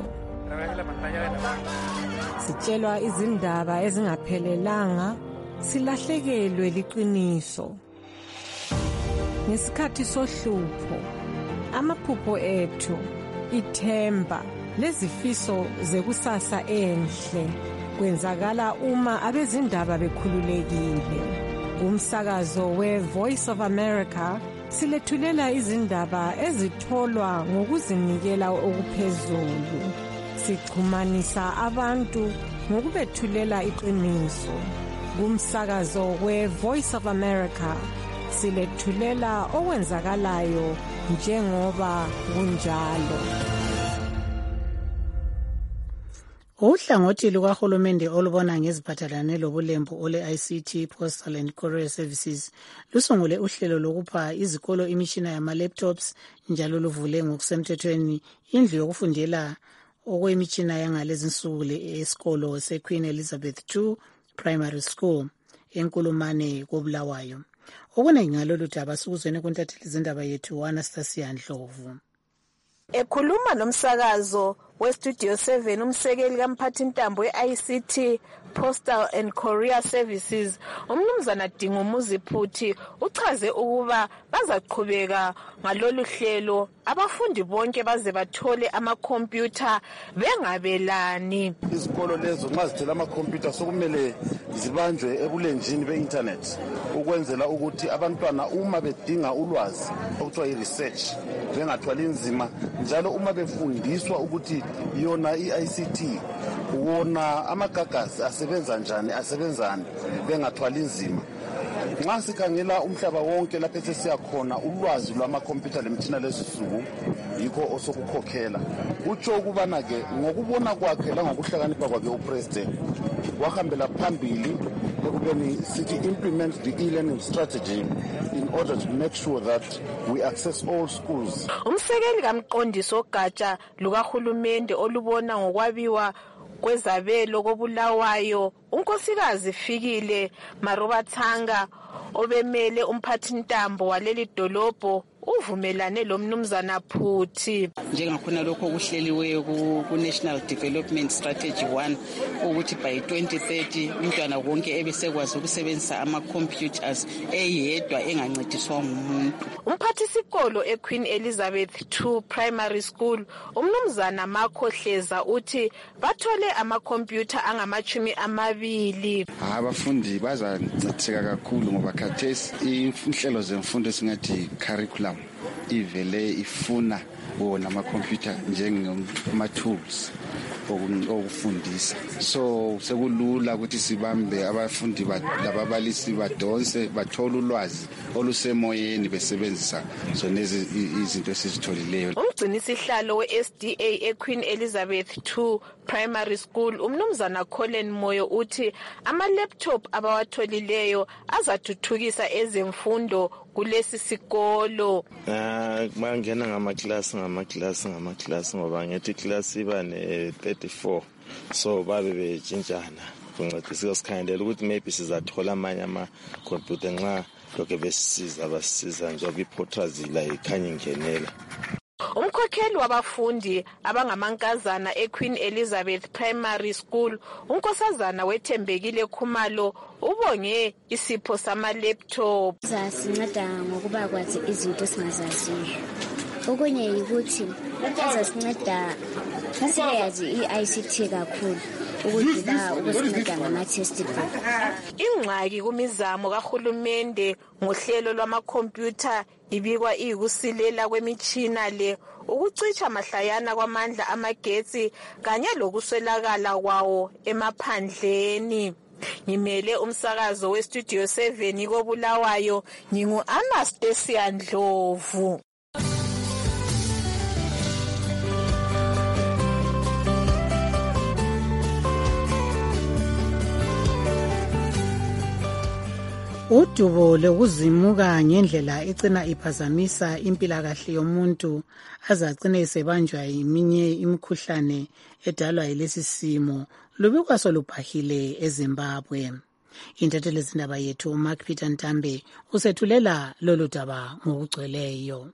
Sitshelwa izindaba ezingaphelelanga, silahlekelwe liqiniso. Ngesikhathi sohlupho, amaphupho ethu, ithemba lezifiso zekusasa enhle kwenzakala uma abezindaba bekhululekile. Umsakazo we-Voice of America silethulela izindaba ezitholwa ngokuzinikela okuphezulu. Sixhumanisa abantu ngokubethulela iqiniso. Kumsakazo we-Voice of America silethulela okwenzakalayo njengoba kunjalo. Uhlangothi lukahulumende olubona ngeziphathelane lobulembu ole-ICT Postal and Courier Services lusungule uhlelo lokupha izikolo imitshina yama-laptops njalo luvule ngokusemthethweni indlu yokufundela okwemitshina yangalezinsuku esikolo seQueen Elizabeth II Primary School eNkulumane koBulawayo. Okuningi ngalolu daba sikuzweni kuntatheli izindaba yethu Anastasia Ndlovu. Ekhuluma nomsakazo we-Studio 7 umsekeli kamphathintambo we-ICT Postal and Courier Services umnumzana Dingumuzi Phuthi uchaze ukuba bazaqhubeka ngalolu hlelo abafundi bonke baze bathole amakhompyutha bengabelani. Izikolo lezo nxa zithela amakhompyutha sokumele zibanjwe ebulenjini be-internet ukwenzela ukuthi abantwana uma bedinga ulwazi okuthiwa i-research bengathwali nzima, njalo uma befundiswa ukuthi yona i-ICT wona amagagasi asebenza njani asebenzani bengathwali nzima. Nxa sikhangela umhlaba wonke lapho sesiya khona ulwazi lwamakhompyutha lemitshina lezinsuku yikho osokukhokhela. Utsho ukubana ke ngokubona kwakhe langokuhlakanipha kwakhe upresident wahambela phambili ekubeni sithi implement the e-learning strategy in order to make sure that we access all schools. Umsekeli kamqondisi ogatsha lukahulumende olubona ngokwabiwa kwezabelo koBulawayo unkosikazi Fikile Marobathanga obemele umphathintambo waleli dolobho uvumelane lo mnumzana Phuthi. Njengakhona lokho okuhleliweyo ku-National Development Strategy 1 ukuthi by 2030 umntwana wonke ebesekwazi ukusebenzisa ama-computers eyedwa engancediswa ngumuntu. Umphathisikolo eQueen Elizabeth II Primary School umnumzana Makhohleza uthi bathole amakhompyutha angama-20. Abafundi bazancediseka kakhulu ngoba khathesi inhlelo zemfundo esingathi curriculum ivele ifuna wona amakhompyutha njengama-tools. okufundisa. So sekulula ukuthi sibambe abafundi lababalisi badonse bathole ulwazi olusemoyeni besebenzisa zona izinto esizitholileyo. Umgcinisihlalo we-SDA eQueen Elizabeth II Primary School umnumzana Colin Moyo uthi ama-laptop abawatholileyo azathuthukisa ezemfundo kulesi sikolo. Bangena ngamaklasi ngoba ngethi iklasi iba ne-34 so babe betshintshana kuncedisa sikhandela ukuthi maybe sizathola amanye ama-computer nxa lokho basisiza njengoba iphotrazila ikhanya ingenela. Umkhokheli wabafundi abangamankazana eQueen Elizabeth Primary School unkosazana wethembekile Khumalo ubonge isipho sama-laptop. Zasinceda ngokuba kwazi izinto singazaziyo. Okunye yikuthi azasinceda siyazi i-ICT kakhulu ukudlula ukusinceda ngama-textbook. Ingxaki kumizamo kahulumende ngohlelo lwamakhompyutha ibikwa iyikusilela kwemitshina le, ukucitsha mahlayana kwamandla amagetsi kanye lokuswelakala kwawo emaphandleni. Ngimele umsakazo weStudio 7 koBulawayo, ngingu-Anastasia Ndlovu. Udubo lokuzimuka ngendlela ecina iphazamisa impilakahle yomuntu azacine esebanjwa eminye imikhuhlane edalwa yilesi simo lubikwa solubhahile eZimbabwe. Intatheli zindaba yethu Mark Peter Ntambe usethulela lolu daba ngokugcweleyo.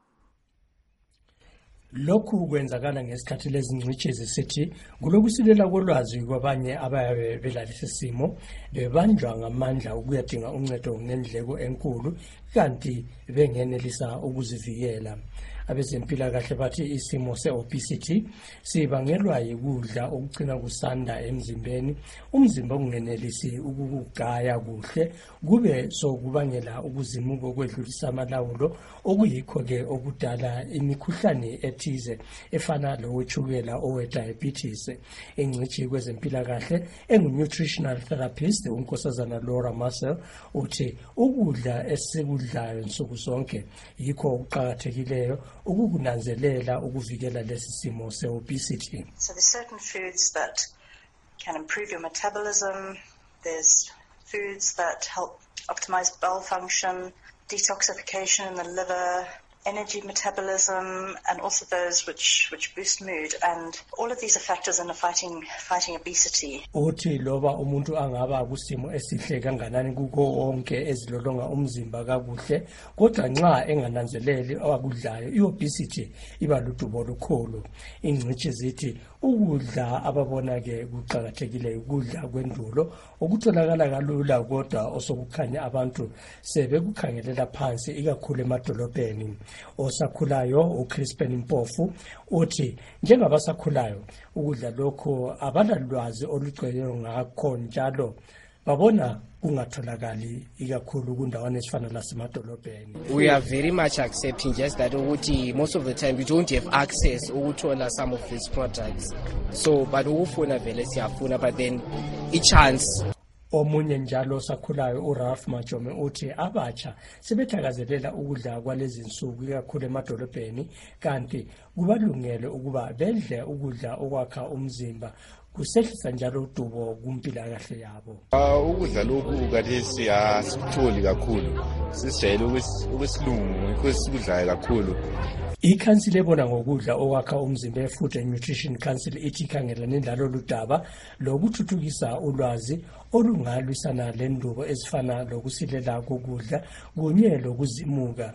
Lokhu kwenzakala ngesikhathi lezingcitshi zisithi kulokusilela kolwazi kwabanye abayabe belalesi simo bebanjwa ngamandla ukuyadinga uncedo ngendleko enkulu kanti bengenelisa ukuzivikela. Abezempilakahle bathi isimo se-obesity sibangelwa yikudla okucina kusanda emzimbeni, umzimba ongenelisi ukugaya kuhle, kube sokubangela ukuzimuka okwedlulisa amalawulo, okuyikho-ke okudala imikhuhlane ethize efana lowetshukela owe-diabetes. Ingcitshi kwezempilakahle engu-nutritional therapist unkosazana Laura Marcel uthi ukudla esikudlayo nsuku zonke yikho okuqakathekileyo ukukunanzelela ukuvikela lesi simo se-obesity. So there's certain foods that can improve your metabolism. There's foods that help optimize bowel function, detoxification in the liver, energy metabolism, and also those which boost mood. And all of these are factors in fighting obesity. Uthi loba umuntu angaba kusimo esihle kanganani kuko onke ezilolonga umzimba kakuhle, kodwa nxa engananzeleli akudlayo i-obesity iba ludubo olukhulu. Ingcitshi zithi ukudla ababona-ke kuqakathekile ukudla kwendulo okutholakala kalula kodwa osokukhanya abantu sebekukhangelela phansi ikakhulu emadolobheni. Osakhulayo uCrispin Mpofu uthi njengabasakhulayo ukudla lokho abalalwazi olugcweleyo ngakho njalo babona kungatholakali ikakhulu kundawana ezifana lasemadolobheni. We are very much accepting just that ukuthi most of the time we don't have access ukuthola some of these products, so but ukufuna vele siyafuna but then i-chance. Omunye njalo sakhulayo uRalph Majome uthi abatsha sebethakazelela ukudla kwalezi nsuku ikakhulu emadolobheni kanti kubalungele ukuba bedle ukudla okwakha umzimba kusehlisa njalo udubo kumpilakahle yabo. Ukudla lokhu kathesi asikutholi kakhulu, sisijayele ukwesilungu ikwesikudlayo kakhulu. Ikhansili ebona ngokudla okwakha umzimba Food and Nutrition Council ithi ikhangelane nalolu daba lokuthuthukisa ulwazi olungalwisana lendubo ezifana lokusilela kokudla kunye lokuzimuka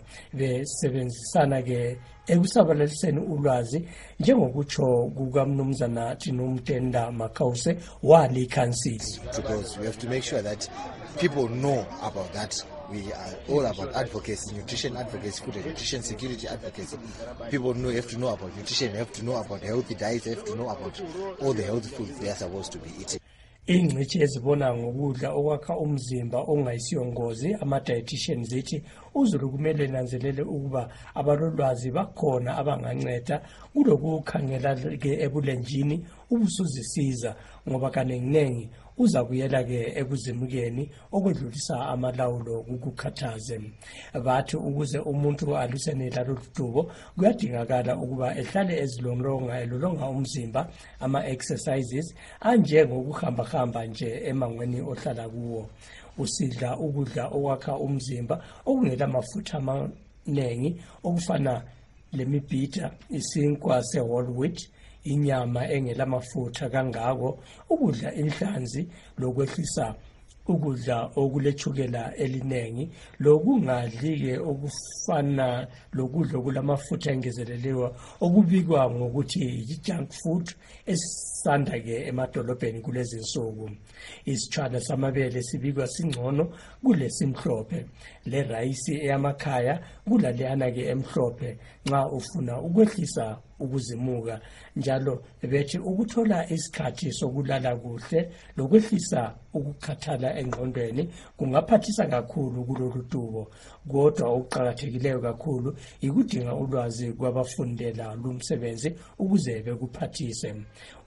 besebenzisana-ke ekusabalaliseni ulwazi njengokutsho kukamnumzana Tinomtenda Makause wale ikhansili. Because we have to make sure that people know about that. We are all about advocacy, nutrition advocacy, food and nutrition security advocacy. People have to know about nutrition, have to know about healthy diet, have to know about all the healthy foods they are supposed to be eating. ingcitshi ezibona ngokudla okwakha umzimba ongayisiyongozi ama-dietitian zithi uZulu kumele nanzelele ukuba abalolwazi bakhona abanganceda kulokukhangela-ke ebulenjini ubusuzisiza ngoba kaningi uza kuyela-ke ekuzimukeni okwedlulisa amalawulo kukukhathaze. Bathi ukuze umuntu alwisane lalolu dubo kuyadingakala ukuba ehlale elolonga umzimba ama-exercises anjengokuhamba nje emangweni ohlala kuwo. Usidla ukudla okwakha umzimba okungela mafutha amaningi okufana lemibhida, isinkwa se-whole wheat, inyama engelamafutha kangako, ukudla inhlanzi lokwehlisa ukudla okulethukela elinengi, lokungadli-ke okufana lokudla okulamafutha engezeleliwe okubikwa ngokuthi yi-junk food esisanda-ke emadolobheni kulezi nsuku. Isitshwala samabele sibikwa singcono kulesimhlophe, le rayisi eyamakhaya kulaleyana-ke emhlophe nxa ufuna ukwehlisa ukuzimuka. Njalo bethi ukuthola isikhathi sokulala kuhle lokwehlisa ukukhathala engqondweni kungaphathisa kakhulu kulolu dubo, kodwa okuqakathekileyo kakhulu ikudinga ulwazi kwabafundela lumsebenzi ukuze bekuphathise.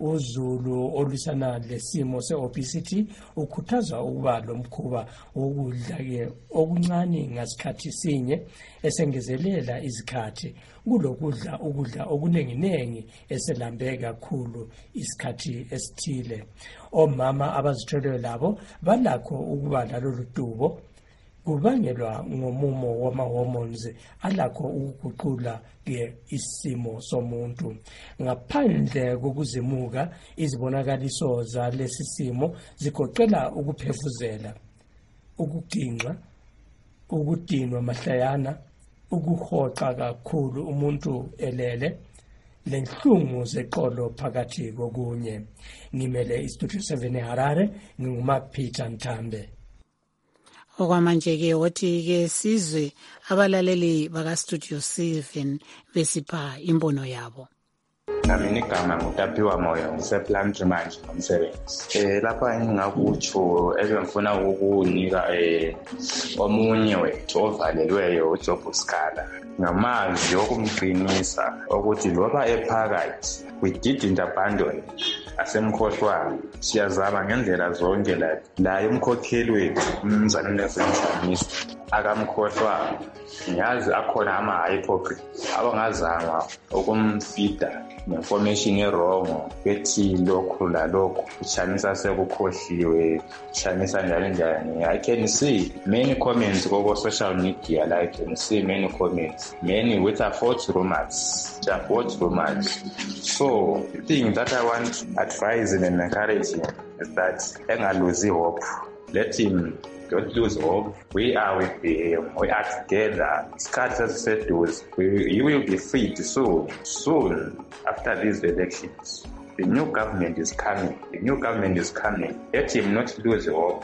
uZulu olwisana lesimo se-obesity ukhuthaza ukuba lomkhuba wokudla-ke okuncane ngasikhathi sinye esengezelela izikhathi kulokudla ukudla okuningi eselambe kakhulu isikhathi esithile. Omama abazithweleyo labo balakho ukuba lalolu dubo kubangelwa ngomumo wama-hormones alakho ukuguqula-ke isimo somuntu. Ngaphandle kokuzimuka, izibonakaliso zalesi simo zigoqela ukuphefuzela, ukuginqa, ukudinwa mahlayana, ukuhoxa kakhulu umuntu elele, lenhlungu zeqolo phakathi kokunye. Ngimele iStudio 7 eHarare, nginguMapeter Nthambe. Okwamanje-ke wothi-ke sizwe abalaleli bakaStudio 7 besipha imbono yabo. Nami igama ngutaphiwa moyo ngiseplant manje ngomsebenzi. Lapha engingakutsho ebengifuna ukukunika omunye wethu ovalelweyo uJob Scala ngamazwi okumqinisa ukuthi loba ephakathi we didn't abandon asemkhohlwane siyazama ngendlela zonke la umkhokheli wethu umnumzane uNelson Chamisa akamkhohlwa. Ngiyazi akhona ama-hypocrite abangazama ukumfida nge-information erongo bethi lokhu lalokhu uChamisa sekukhohliwe, uChamisa njani. I can see many comments over social media, like I can see many comments, many with a false rumors. So the thing that I want to advise and encourage him is that engaluzi hope. Let him don't lose hope. We are with him. We are together. Scatters said to us, he will be freed soon after these elections. The new government is coming. Let him not lose hope.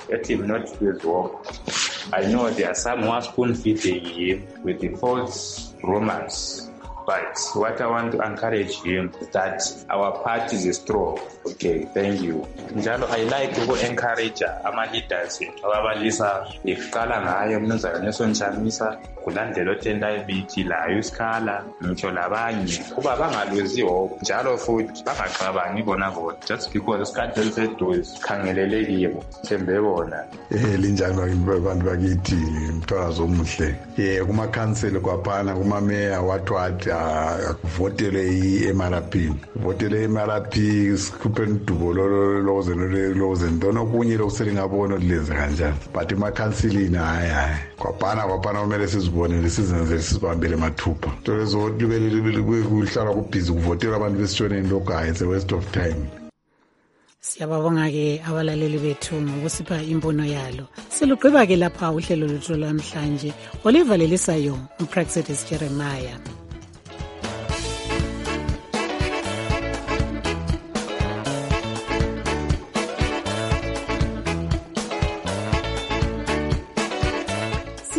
I know there are some who are spoon-feeding him with the false rumors. But what I want to encourage him is that our party is strong. Okay, thank you. Njalo I like to encourage ama-leaders ababalisa iqala ngayo umnumzane Nelson Chamisa kulandela othenda ibithi layo isikhala ngitsho labanye kuba bangaluzi hope njalo futhi bangaxabangi bona just because isikhathi eliseduze khangelele kibo thembe bona. Linjani abantu bakithi mthwazo omuhle. Kuma-council kwaphana kuma-mayor wathi akuvotele i-MRP sikhuphe idubo loze ntona okunye lokusele ngabona lilenze kanjani, but emakhansilini hayi kwaphana kumele sizibonele sizenzele sizibambele mathupha nto lezo kuhlala kubhizi kuvotelwa abantu besitshoneni lokhu hayi it's a waste of time. Siyababonga-ke abalaleli bethu ngokusipha imbono yalo. Silugqiba-ke lapha uhlelo lwethu lwamhlanje olivalisayo uPraxedis Jeremiah.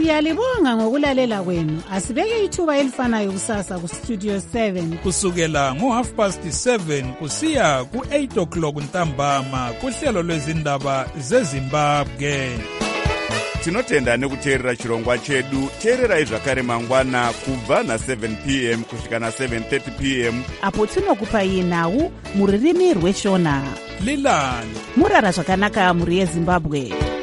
Siyalibonga ngokulalela kwenu. Asibeke ithuba elifanayo kusasa ku Studio 7 kusukela ngo7:30 kusiya ku8 o'clock ntambama kuhlelo lwezindaba zeZimbabwe. Tinotenda nekuteerera chirongwa chedu. Teererai zvakare mangwana kubva na7 p.m. kusvika na7:30 p.m. apo tinokupai nhau muririmi rweshona. Lilani murara zvakanaka muri yeZimbabwe.